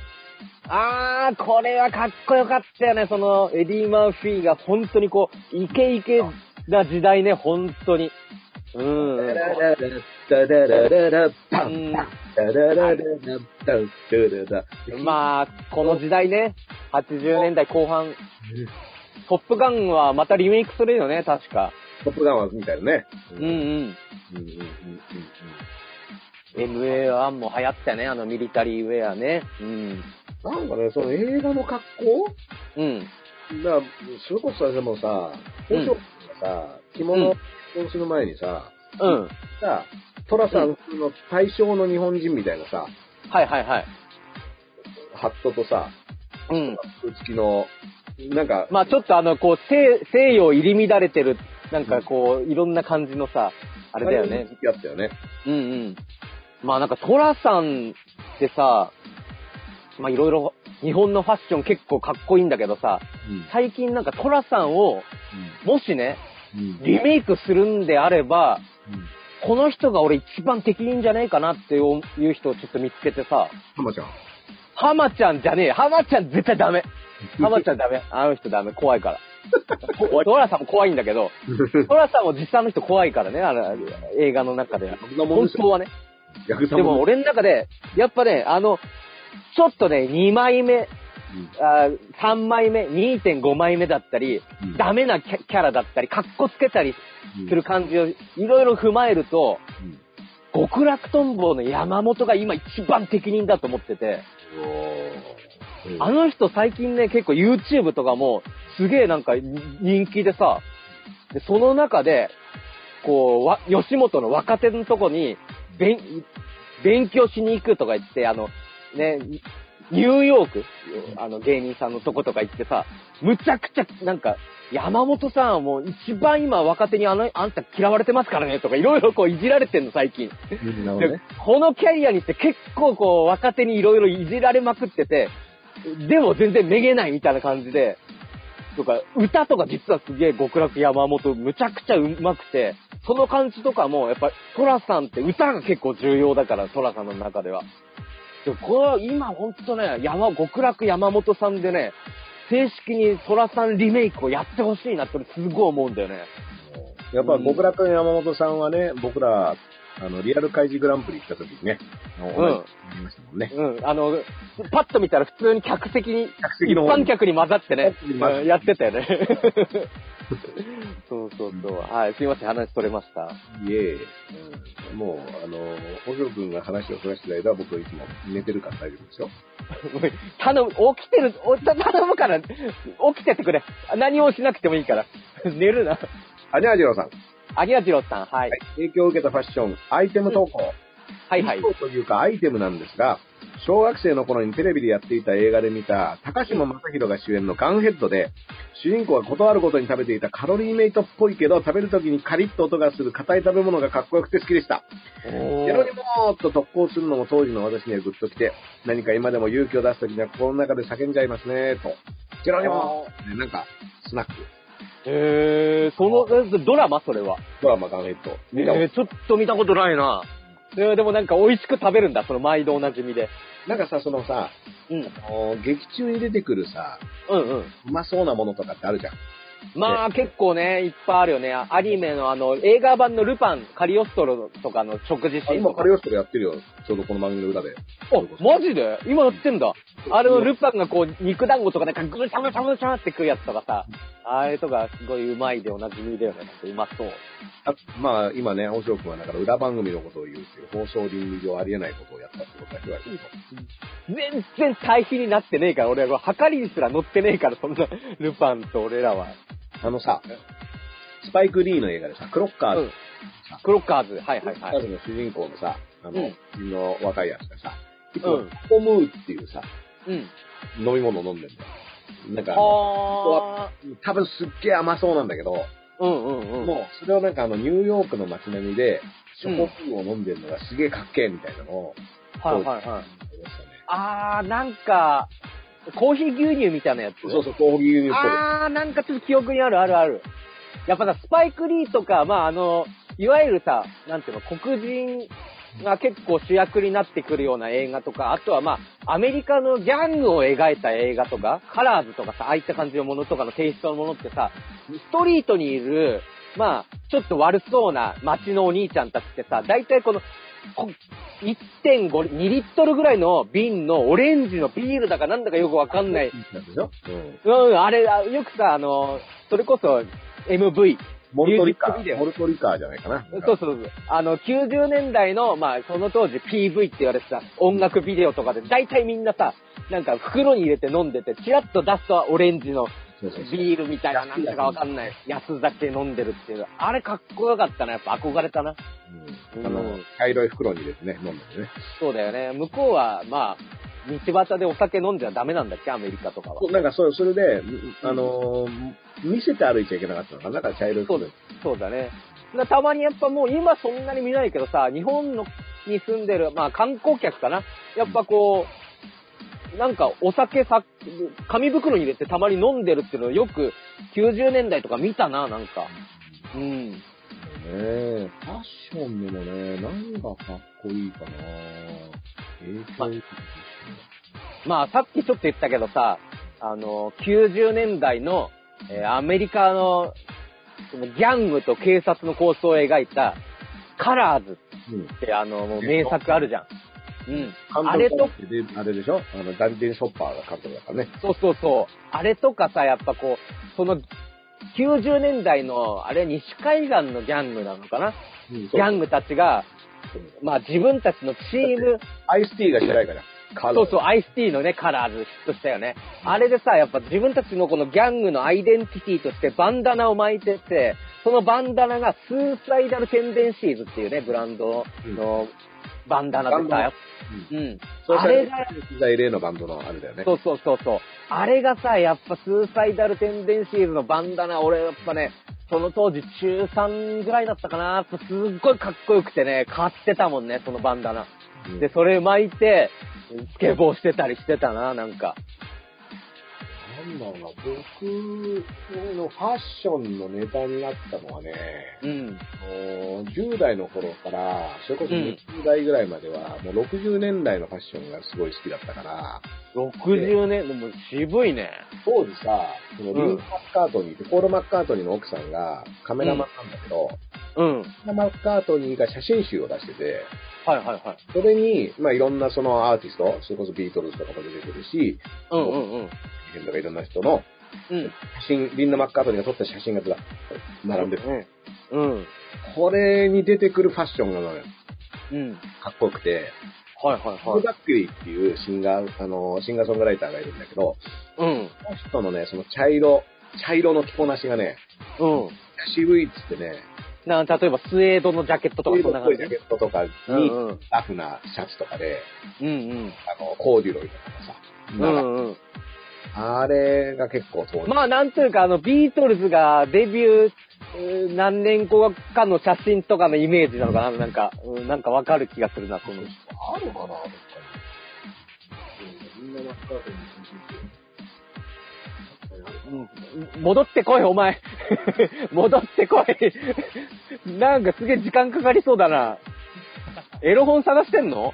これはかっこよかったよね。エディ・マーフィーが本当にこう、イケイケな時代ね、本当に。まあ、この時代ね、80年代後半、トップガンはまたリメイクするよね、確か。 トップガンはみたいなね。 MA1 も流行ったね、ミリタリーウェアね。 なんかね、その映画の格好だから、それこそでもさ、交渉がさ、着物をする前にさ、トラさんの対象の日本人みたいなさ、 ハットとさ、付きの、なんか、 まあちょっとこう、西洋入り乱れてる、なんかこう、いろんな感じのさ、あれだよね。 やったよね。 まあなんかトラさんってさ、まあいろいろ日本のファッション結構かっこいいんだけどさ、最近なんかトラさんを、もしね、リメイクするんであれば、この人が俺一番適任じゃねえかなっていう人をちょっと見つけてさ。ハマちゃんじゃねえ。ハマちゃん絶対ダメ。ハマちゃんダメ。あの人ダメ。怖いから。トラさんも怖いんだけど、トラさんも実際の人怖いからね、映画の中で。本当はね。でも俺の中で、やっぱね、ちょっとね、2枚目、3枚目、2.5 枚目だったり、ダメなキャラだったり、カッコつけたりする感じをいろいろ踏まえると、極楽とんぼの山本が今一番適任だと思ってて、あの人最近ね、結構 YouTube とかもすげえなんか人気でさ、でその中で、こう、吉本の若手のとこに、勉強しに行くとか言って、ニューヨーク、芸人さんのとことか行ってさ、むちゃくちゃ、なんか、山本さんはもう一番今若手にあんた嫌われてますからねとかいろいろこういじられてんの最近。でこのキャリアにして結構こう若手にいろいろいじられまくってて、でも全然めげないみたいな感じで、とか、歌とか実はすげえ極楽山本むちゃくちゃ上手くて、その感じとかもやっぱりトラさんって歌が結構重要だから、トラさんの中では。でこれ今ほんとね、極楽山本さんでね、正式にトラさんリメイクをやってほしいなってすごい思うんだよね。 やっぱ極楽山本さんはね、僕ら、リアル怪事グランプリ行った時にね、見ましたもんね。 パッと見たら普通に客席に、一般客に混ざってね、やってたよね。そう。はい、すいません、話取れました。 いえ、もう、星野くんが話をそらしてる間は僕はいつも寝てるから大丈夫ですよ。 頼むから、起きててくれ。何もしなくてもいいから。寝るな。 アニャージローさん。 アニャージローさん、はい。 影響を受けたファッション、アイテム投稿。 はい。 というかアイテムなんですが、小学生の頃にテレビでやっていた映画で見た、高島正宏が主演のガンヘッドで、主人公が断るごとに食べていたカロリーメイトっぽいけど、食べるときにカリッと音がする硬い食べ物がかっこよくて好きでした。ジェロニモーと特攻するのも当時の私にはグッときて、何か今でも勇気を出すときには心の中で叫んじゃいますね、と。ジェロニモーなんか、スナック。 ドラマそれは。 ドラマガンヘッド。 ちょっと見たことないな。でもなんか美味しく食べるんだ、その毎度おなじみで。 なんかさ、劇中に出てくるさ、うまそうなものとかってあるじゃん。 まあ結構ね、いっぱいあるよね。アニメの映画版のルパン、カリオストロとかの食事シーン。 今カリオストロやってるよ。ちょうどこの番組の裏で。 マジで今やってんだ。ルパンがこう、肉団子とかなんかぐしゃぐしゃぐしゃって食うやつとかさ、 あれとかすごいうまいでおなじみだよね。うまそう。 まあ、今ね、大城君はだから裏番組のことを言うっていう、放送倫理上ありえないことをやったってことだけ言われてる。 全然対比になってねえから、俺ははかりにすら乗ってねえから、そんな、ルパンと俺らは。 さ、スパイク・リーの映画でさ、クロッカーズ。 クロッカーズ、はいはいはい。 クロッカーズの主人公のさ、の若いやつがさ、いつもコムーっていうさ、飲み物飲んでんだよ。なんか多分すっげえ甘そうなんだけど、もう、それをなんかニューヨークの街並みで、ショコプーを飲んでるのがすげえかっけえみたいなのを、 なんか、コーヒー牛乳みたいなやつ。 そうそう、コーヒー牛乳っぽい。 なんかちょっと記憶にある。やっぱさ、スパイクリーとか、まあいわゆるさ、なんていうの、黒人が結構主役になってくるような映画とか、あとはまあ、アメリカのギャングを描いた映画とか、カラーズとかさ、ああいった感じのものとかのテイストのものってさ、ストリートにいる、まあ、ちょっと悪そうな街のお兄ちゃんたちってさ、大体この、1.5、2リットルぐらいの瓶のオレンジのビールだかなんだかよくわかんない。あれ、よくさ、それこそ MV。 モルトリカーじゃないかな。 そう。90年代の、まあ、その当時 PV って言われてた音楽ビデオとかで、大体みんなさ、なんか袋に入れて飲んでて、チラッと出すとオレンジのビールみたいな、なんだかわかんない安酒飲んでるっていう。あれかっこよかったな。やっぱ憧れたな。 茶色い袋に入れてね、飲んでるね。 そうだよね。向こうは、まあ、道端でお酒飲んじゃダメなんだっけ、アメリカとかは。 なんかそれで、見せて歩いちゃいけなかったのかな、だから茶色い袋。 そうだね。たまにやっぱもう今そんなに見ないけどさ、日本に住んでる、まあ観光客かな。やっぱこう、なんかお酒紙袋に入れてたまに飲んでるっていうのをよく90年代とか見たな、なんか。 ファッションでもね、何がかっこいいかな。 まあさっきちょっと言ったけどさ、90年代の、アメリカのギャングと警察の構想を描いたカラーズってもう名作あるじゃん。 あれと、あれでしょダンデン・ショッパーが監督だからね。 そう。あれとかさ、やっぱこう、その、90年代の、あれ西海岸のギャングなのかな、ギャングたちが、まあ自分たちのチーム。 アイスティーが嫌いから。 そう、アイスティーのね、カラーズヒットしたよね。あれでさ、やっぱ自分たちのこのギャングのアイデンティティとしてバンダナを巻いてて、そのバンダナがスーサイダルテンデンシーズっていうね、ブランドのバンダナでさ、 あれが、例のバンドのあれだよね。 そう。あれがさ、やっぱスーサイダルテンデンシーズのバンダナ、俺やっぱね、その当時中3ぐらいだったかな、すっごいかっこよくてね、買ってたもんね、そのバンダナ。で、それ巻いて、スケボーしてたりしてたな、なんか。 なんだろうな、僕のファッションのネタになったのはね、10代の頃から、それこそ20代ぐらいまでは、もう60年代のファッションがすごい好きだったから、 60年、でも渋いね。 当時さ、そのリン・マッカートニーって、ポール・マッカートニーの奥さんがカメラマンなんだけど、マッカートニーが写真集を出してて、それに、まあいろんなそのアーティスト、それこそビートルズとかも出てくるし、とかいろんな人の写真、リンダ・マッカートニーが撮った写真が並んでる。これに出てくるファッションがかっこよくて、ボブ・ダックリーっていうシンガーソングライターがいるんだけど、この人のね、その茶色の着こなしがね、渋いっつってね、 例えばスウェードのジャケットとかそんな感じ。スウェードっぽいジャケットとかに、ラフなシャツとかで、コーデュロイとかさ、あれが結構当時。 まあなんというかビートルズがデビュー何年後かの写真とかのイメージなのかな、なんかわかる気がするな、その。 あるかな、どっかに。みんなマッカートに戻ってこい、お前。戻ってこい。なんかすげえ時間かかりそうだな。エロ本探してんの？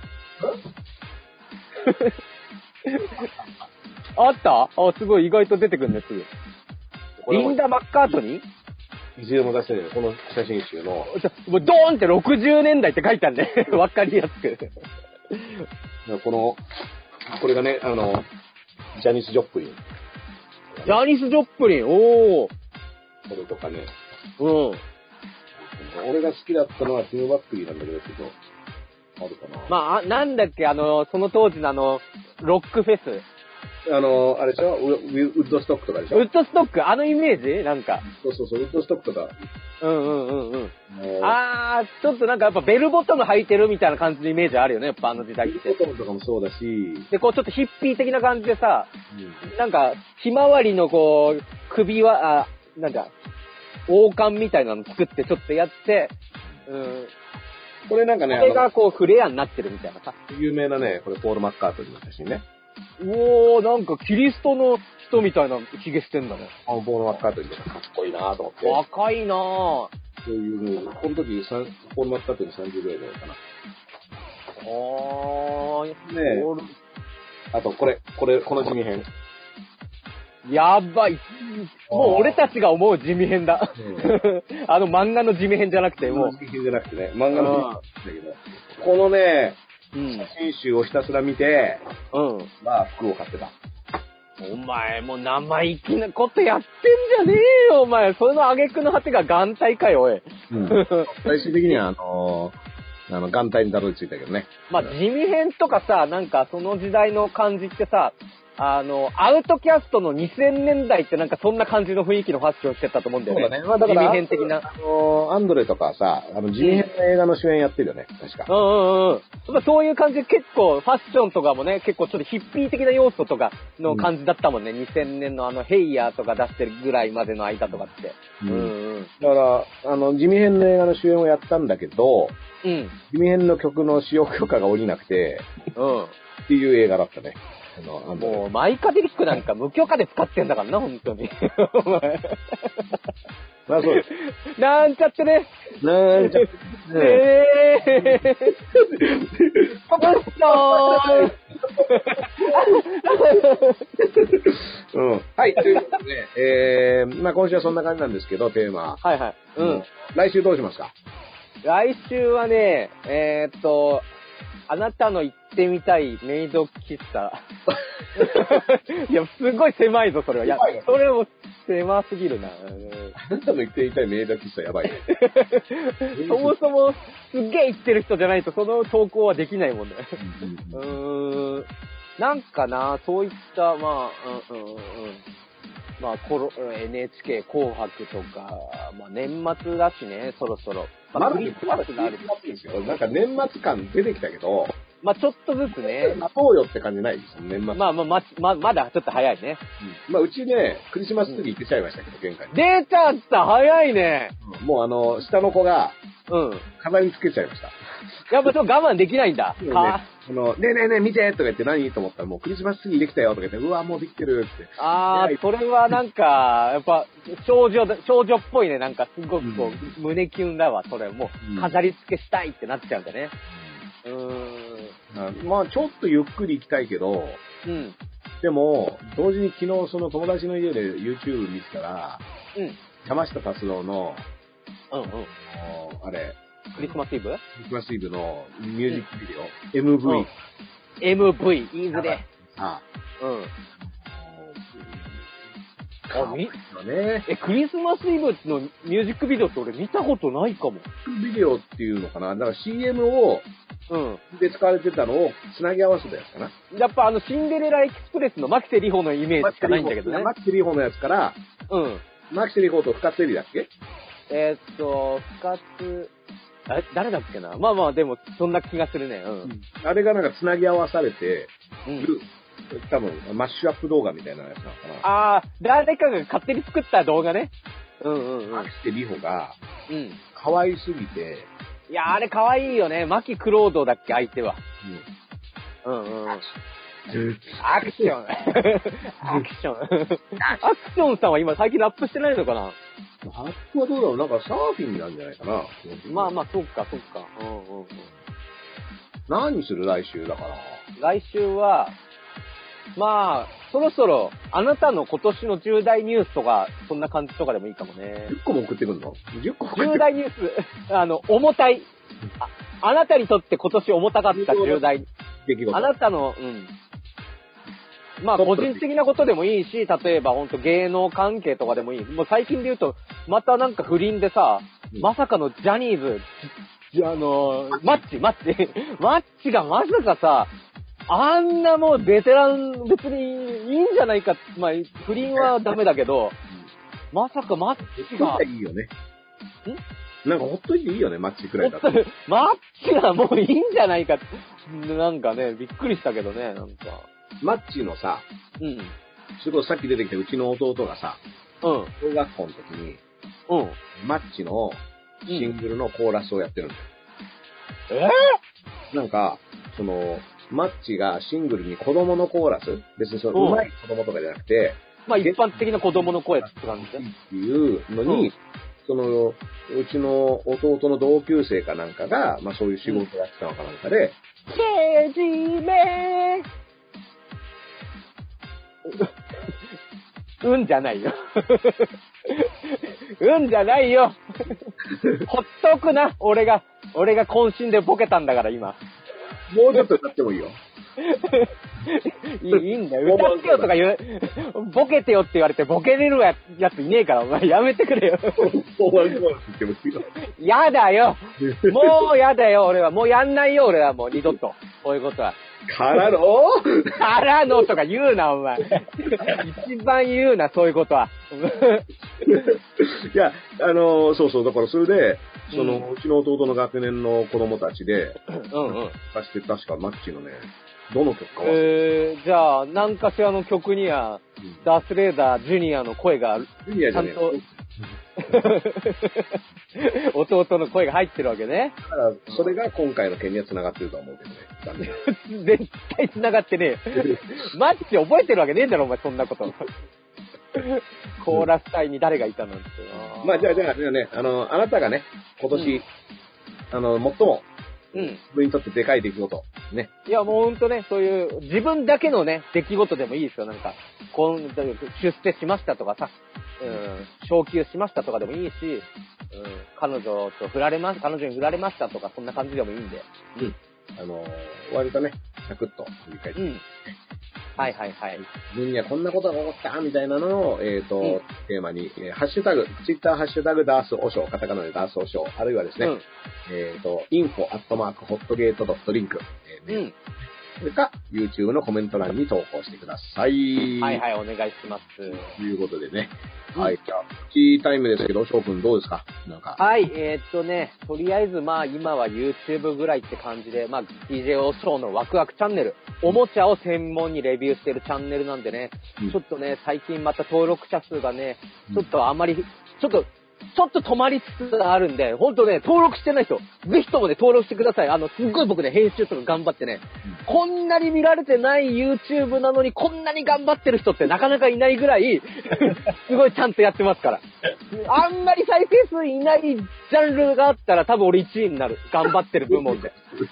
あった？すごい意外と出てくるんです。リンダ・マッカートニー？ いつでも出してるよ、この写真集の。 もうドーンって60年代って書いてあるね。わかりやすく。 これがね、ジャニス・ジョプリン。 ジャニス・ジョプリン、おー。 これとかね。 うん。 俺が好きだったのはティム・バックリーなんだけど、あるかな。 まあ、なんだっけ、その当時のロックフェス。 あれでしょウッドストックとかでしょウッドストックイメージなんか。 そう、ウッドストックとか。 ちょっとなんかやっぱベルボトム履いてるみたいな感じのイメージあるよね、やっぱあの時代って。 ベルボトムとかもそうだし。 で、こうちょっとヒッピー的な感じでさ、なんか、ひまわりのこう、首は、なんか、王冠みたいなの作ってちょっとやって、 これなんかね、 これがこうフレアになってるみたいなさ。 有名なね、これポール・マッカートニーの写真ね。 なんかキリストの人みたいなヒゲしてんだね。 ポール・マッカートニーかっこいいなと思って。 若いなぁ。 そういう、この時、ポール・マッカートニー30ぐらいだったかな。ねえ。あと、この地味編。 やばい。もう俺たちが思う地味編だ。漫画の地味編じゃなくて、もう。 地味編じゃなくてね、漫画の地味編だけど、このね、写真集をひたすら見て、服を買ってた。 お前、もう生意気なことやってんじゃねえよ、お前。その挙句の果てが眼帯かよ、おい。 最終的には、眼帯にたどり着いたけどね。 まあ、地味編とかさ、なんかその時代の感じってさ、アウトキャストの2000年代ってなんかそんな感じの雰囲気のファッションしてたと思うんだよね。 そうだね。まあだから地味編的な。 アンドレとかさ、地味編の映画の主演やってるよね、確か。 そういう感じで結構ファッションとかもね、結構ちょっとヒッピー的な要素とかの感じだったもんね。2000年のヘイヤーとか出してるぐらいまでの間とかって。 だから、地味編の映画の主演をやったんだけど、地味編の曲の使用許可が下りなくて、っていう映画だったね。 もう、マイカデリックなんか無許可で使ってんだからな、本当に。 まあそうです。 なんちゃってね。 なんちゃってね。 こぼしたはい、ということで、まあ今週はそんな感じなんですけど、テーマ。 はいはい。 来週どうしますか？ 来週はね、あなたの行ってみたいメイド喫茶。いや、すごい狭いぞ、それは。いや、それも狭すぎるな。 あなたの行ってみたいメイド喫茶やばいね。 そもそも、すっげえ行ってる人じゃないと、その投稿はできないもんね。なんかな、そういった、まあ、NHK 紅白とか、まあ、年末だしね、そろそろ。 まだクリスマスがあるんですよ。なんか年末感出てきたけど、 まあ、ちょっとずつね。 そうよって感じないですよ、年末。 まだちょっと早いね。 まあ、うちね、クリスマスツリー出ちゃいましたけど、玄関に。 出ちゃった早いね。 もう下の子が、飾り付けちゃいました。 やっぱそう我慢できないんだ。 ねえねえ見てとか言って何と思ったらもうクリスマスツリーできたよとか言って、うわ、もうできてるって。 それはなんか、やっぱ、少女っぽいね。なんかすごくこう、胸キュンだわ、それ。もう、飾り付けしたいってなっちゃうんだね。 まあちょっとゆっくり行きたいけど、でも、同時に昨日その友達の家で YouTube 見てたら、山下達郎の、あれ、 クリスマスイブのミュージックビデオ、 MV、いいずれ。クリスマスイブのミュージックビデオって俺見たことないかも。 ビデオっていうのかな？だから CM を、で使われてたのを繋ぎ合わせたやつかな。 やっぱシンデレラエクスプレスの牧瀬里穂のイメージしかないんだけどね。 牧瀬里穂のやつから、牧瀬里穂と深津絵里だっけ？ 深津、誰だっけな。まあでもそんな気がするね。 あれがなんか繋ぎ合わされてる、多分マッシュアップ動画みたいなやつなのかな。 誰かが勝手に作った動画ね。 牧瀬里穂が、可愛すぎて。 いや、あれ可愛いよね。牧クロードだっけ、相手は。アクション。アクションさんは今最近ラップしてないのかな？ ラップはどうだろう？なんかサーフィンなんじゃないかな。 まあ、そっか。 何する来週だから。 来週は、まあ、そろそろ、あなたの今年の重大ニュースとか、そんな感じとかでもいいかもね。 10個も送ってくんの ?10 個重大ニュース、重たい。あなたにとって今年重たかった重大。 出来事。 あなたの、 まあ、個人的なことでもいいし、例えばほんと芸能関係とかでもいい。もう最近で言うと、またなんか不倫でさ、まさかのジャニーズ、マッチがまさかさ、あんなもうベテラン別にいいんじゃないか。まあ、不倫はダメだけど、まさかマッチが。 いいよね。なんかほっといていいよね、マッチくらいだと。 マッチがもういいんじゃないか。なんかね、びっくりしたけどね、なんか。 マッチのさ、すごいさっき出てきたうちの弟がさ、小学校の時に、マッチのシングルのコーラスをやってるんだよ。なんか、マッチがシングルに子供のコーラス、別に上手い子供とかじゃなくて、 まあ一般的な子供の声って感じで。 っていうのに、うちの弟の同級生かなんかが、まあそういう仕事をやってたのかなんかで、 けじめじゃないよ。じゃないよ。ほっとくな、俺が渾身でボケたんだから今。 もうちょっと歌ってもいいよ。 いいんだよ。歌ってよとか言う、ボケてよって言われてボケれるやついねえから、お前やめてくれよ。やだよ。もうやだよ、俺は。もうやんないよ、俺はもう二度と。こういうことは。からのとか言うな、お前。一番言うな、そういうことは。 いや、そうそう、だからそれで、うちの弟の学年の子供たちで、確かマッチのね、どの曲かは。 じゃあ、何かしらの曲には、ダースレーダージュニアの声が、ちゃんと、弟の声が入ってるわけね。 だから、それが今回の件には繋がってると思うけどね。 絶対繋がってねえよ。マッチ覚えてるわけねえんだろ、お前、そんなこと。コーラス隊に誰がいたなんて。 まあ、じゃあね、あなたがね、今年、最も、自分にとってでかい出来事。ね。 いや、もうほんとね、そういう、自分だけのね、出来事でもいいですよ。なんか、出世しましたとかさ、昇級しましたとかでもいいし、彼女に振られましたとか、そんな感じでもいいんで。 割とね、サクッと振り返って。 はい。 自分にはこんなことが起こったみたいなのを、テーマに、ハッシュタグ、ツイッターハッシュタグダースオショー、カタカナでダースオショー、あるいはですね、info@hotgate.link、それか、YouTube のコメント欄に投稿してください。 はい、お願いします。ということでね。はい、じゃあ、ティータイムですけど、翔くんどうですか？なんか。 はい、とりあえずまあ今は YouTube ぐらいって感じで、まあ DJ オショーのワクワクチャンネル、おもちゃを専門にレビューしてるチャンネルなんでね、ちょっとね、最近また登録者数がね、ちょっとあんまり、ちょっと止まりつつあるんで、ほんとね、登録してない人、ぜひともね、登録してください。すっごい僕ね、編集とか頑張ってね、こんなに見られてない YouTube なのに、こんなに頑張ってる人ってなかなかいないぐらい、すごいちゃんとやってますから。あんまり再生数いないジャンルがあったら多分俺1位になる。頑張ってる部門で。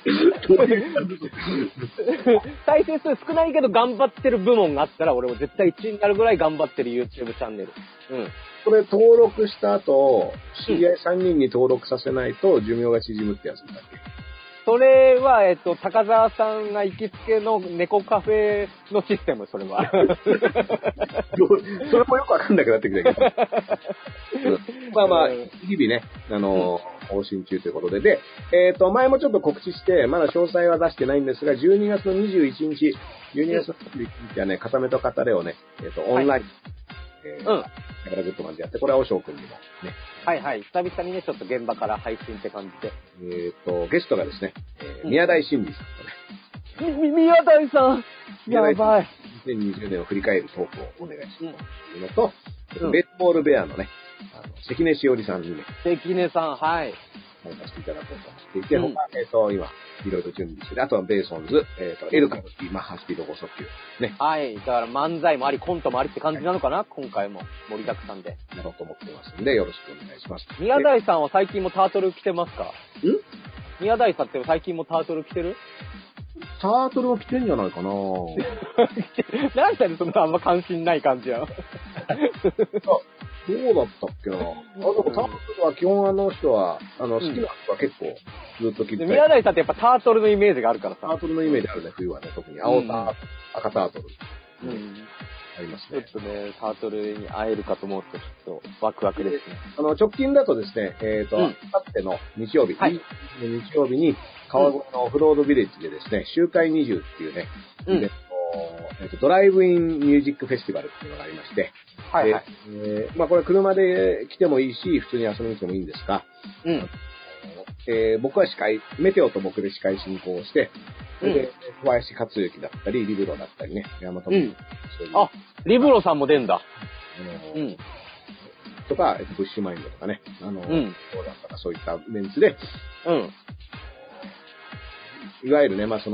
再生数少ないけど頑張ってる部門があったら俺も絶対1位になるぐらい頑張ってる YouTube チャンネル。 これ登録した後、知り合い3人に登録させないと寿命が縮むってやつだっけ？ それは、高沢さんが行きつけの猫カフェのシステム、それは。 それもよくわかんなくなってきたけど。まあ、日々ね、更新中ということで。で、前もちょっと告知して、まだ詳細は出してないんですが、12月の21日はね、固めと語れをね、オンライン。だからグッドマンでやって、これはおしょうくんにもね。 はい。久々にね、ちょっと現場から配信って感じで。 ゲストがですね、宮台真司さんとね。 宮台さんやばい。 2020年を振り返るトークをお願いします。というのと、ベースボールベアのね、関根しおりさんにね。 関根さん、はい。 参加していただこうと思っていて、今、いろいろ準備して、あとはベーソンズ、エルカのマッハスピード5速球。ね。 はい。だから漫才もあり、コントもありって感じなのかな、今回も。盛りだくさんで。 やろうと思ってますんで、よろしくお願いします。 宮台さんは最近もタートル着てますか？宮台さんって最近もタートル着てる？ タートルは着てんじゃないかななんでそんなあんま関心ない感じや。 どうだったっけな。でもタートルは基本人は、好きな人は結構ずっと着てて。 宮台さんってやっぱタートルのイメージがあるからさ。 タートルのイメージあるね、冬はね。特に青タートル、赤タートル。 うん。 ありますね。 ちょっとね、タートルに会えるかと思うと、ちょっとワクワクですね。 直近だとですね、あさっての日曜日、 はい、 日曜日に、川越のオフロードビレッジでですね、周回20っていうね、イベント、ドライブインミュージックフェスティバルっていうのがありまして、 はいはい。 まあこれ車で来てもいいし、普通に遊びに来てもいいんですが、 うん。 僕はメテオと僕で司会進行をして、で、小林克之だったり、リブロだったりね、山本も、 あ、リブロさんも出んだ。 とか、ブッシュマインドとかね、そうだったか、そういったメンツで、いわゆるね、まあ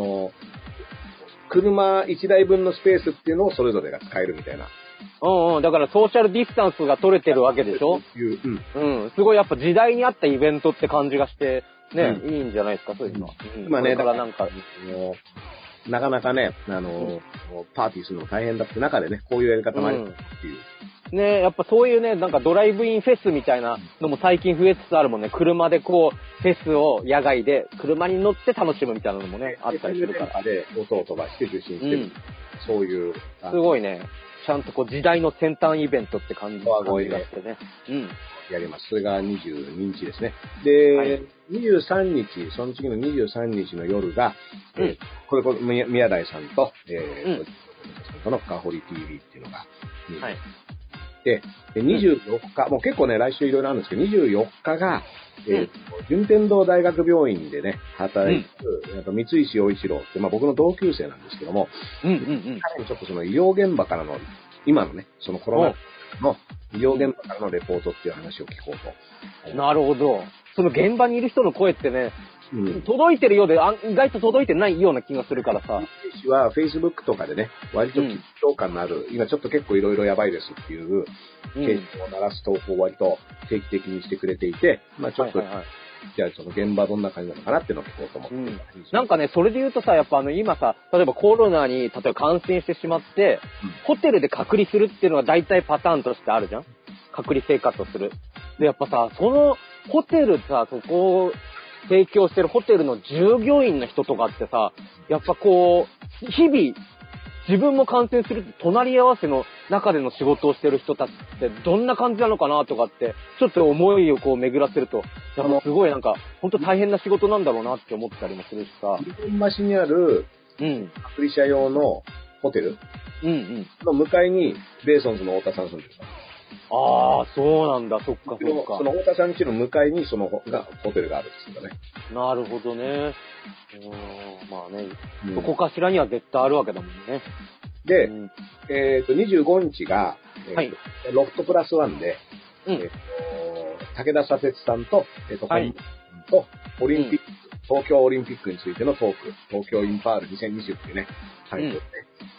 車1台分のスペースっていうのをそれぞれが使えるみたいな。 だからソーシャルディスタンスが取れてるわけでしょ？すごいやっぱ時代に合ったイベントって感じがして、ね、いいんじゃないですか、そういうのは。 今ね、だからなんか、なかなかね、パーティーするの大変だって中でね、こういうやり方もあるっていう。 ね、やっぱそういうね、なんかドライブインフェスみたいなのも最近増えつつあるもんね。車でこう、フェスを野外で、車に乗って楽しむみたいなのもね、あったりするから。 で、音を飛ばして受信してる。そういう。 すごいね。ちゃんとこう時代の先端イベントって感じがしてね。 やります。それが22日ですね。で、23日、その次の23日の夜が、これ、宮台さんと、の深堀 TV っていうのが、で、24日、もう結構ね、来週いろいろあるんですけど、24日が、順天堂大学病院でね、働いてる、三石洋一郎って、まあ僕の同級生なんですけども、彼にちょっとその医療現場からの、今のね、そのコロナの医療現場からのレポートっていう話を聞こうと。 なるほど。その現場にいる人の声ってね、届いてるようで、意外と届いてないような気がするからさ。 私は Facebook とかでね、割と緊張感のある、今ちょっと結構いろいろやばいですっていう、警鐘を鳴らす投稿を割と定期的にしてくれていて、まあちょっと、じゃあその現場どんな感じなのかなっていうのを聞こうと思って。 なんかね、それで言うとさ、やっぱ今さ、例えばコロナに、例えば感染してしまって、ホテルで隔離するっていうのが大体パターンとしてあるじゃん？隔離生活をする。で、やっぱさ、そのホテルさ、そこを提供してるホテルの従業員の人とかってさ、やっぱこう、日々、自分も感染するって隣り合わせの中での仕事をしてる人たちってどんな感じなのかなとかって、ちょっと思いをこう巡らせると、やっぱすごいなんか、本当大変な仕事なんだろうなって思ったりもするしさ。 日本橋にある、隔離者用のホテルの向かいに、ベーソンズの太田さん住んでるから。 ああ、そうなんだ、そっかそっか。 その太田さん家の向かいにホテルがあるんですよね。 なるほどね。まあね、どこかしらには絶対あるわけだもんね。 で、25日が、ロフトプラスワンで、武田佐哲さんと、本と、オリンピック、東京オリンピックについてのトーク、東京インパール2020っていうね、タイトルで、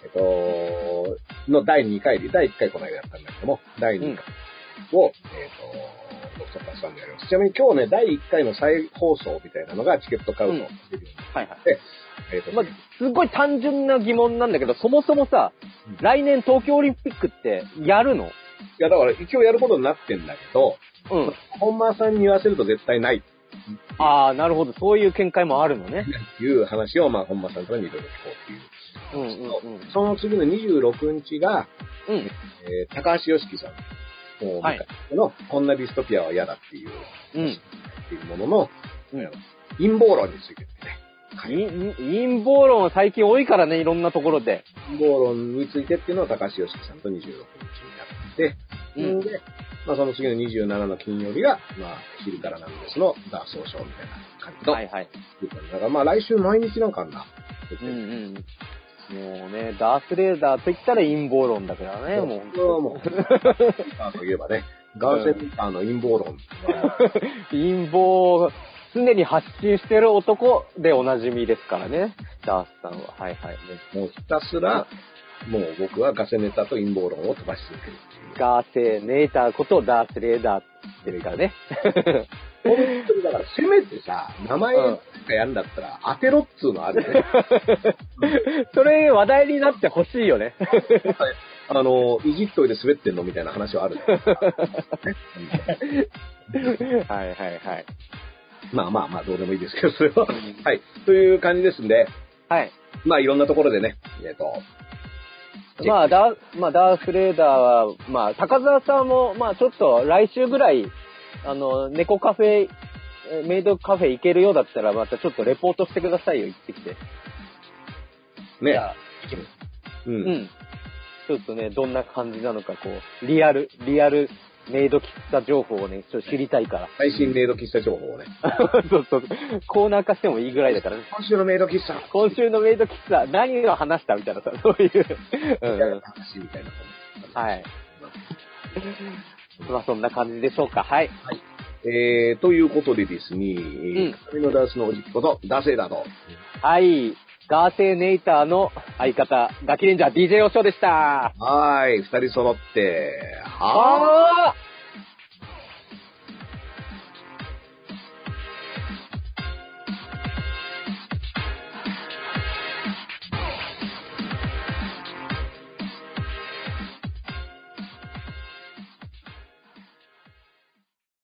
の第2回で、第1回この間やったんだけども、第2回を、ロフトプラスワンでやります。ちなみに今日ね、第1回の再放送みたいなのがチケット買うと出るようになって、 まあ、すごい単純な疑問なんだけど、そもそもさ、来年東京オリンピックってやるの？ いや、だから一応やることになってんだけど、本間さんに言わせると絶対ない。 ああ、なるほど。そういう見解もあるのね。 っていう話を、まあ、本間さんとかにいろいろ聞こうっていう。その次の26日が、高橋良樹さんの、こんなディストピアは嫌だっていう、っていうものの、陰謀論についてですね。 陰謀論は最近多いからね、いろんなところで。 陰謀論についてっていうのを高橋良樹さんと26日にやって、で、まあその次の27の金曜日が、まあ、昼からなんですの、ダースオーショーみたいな感じの。だからまあ来週毎日なんかあんな。 もうね、ダースレーダーと言ったら陰謀論だからね、もう。 もう。といえばね、ガーセンターの陰謀論。 陰謀、常に発信してる男でおなじみですからね、ダースさんは。 もうひたすら、もう僕はガセネタと陰謀論を飛ばし続けるっていう。 ガーセネーターことダースレーダーですからね。 本当にだからせめてさ、名前がやるんだったら当てろっつうのあるよね。 それ話題になってほしいよね。 いじっといて滑ってんのみたいな話はある。まあ、どうでもいいですけど、それは。はい。という感じですんで、まあ、いろんなところでね、 まあ、ダースレーダーは、まあ、高澤さんも、まあ、ちょっと来週ぐらい、猫カフェ、メイドカフェ行けるようだったら、またちょっとレポートしてくださいよ、行ってきて。 ね。 じゃあ、行きます。 うん。ちょっとね、どんな感じなのか、こう、リアルメイド喫茶情報をね、ちょっと知りたいから。 最新メイド喫茶情報をね。 そう。コーナー化してもいいぐらいだからね。 今週のメイド喫茶。 今週のメイド喫茶、何を話したみたいなさ、そういう。 話みたいな。 はい。まあ、そんな感じでしょうか。はい。 はい。ということでですね、髪のダースのおじきこと、ダーセーダーと。 はい。ガーセーネイターの相方、ガキレンジャー DJ オショーでした。 はい。二人揃って、 はぁー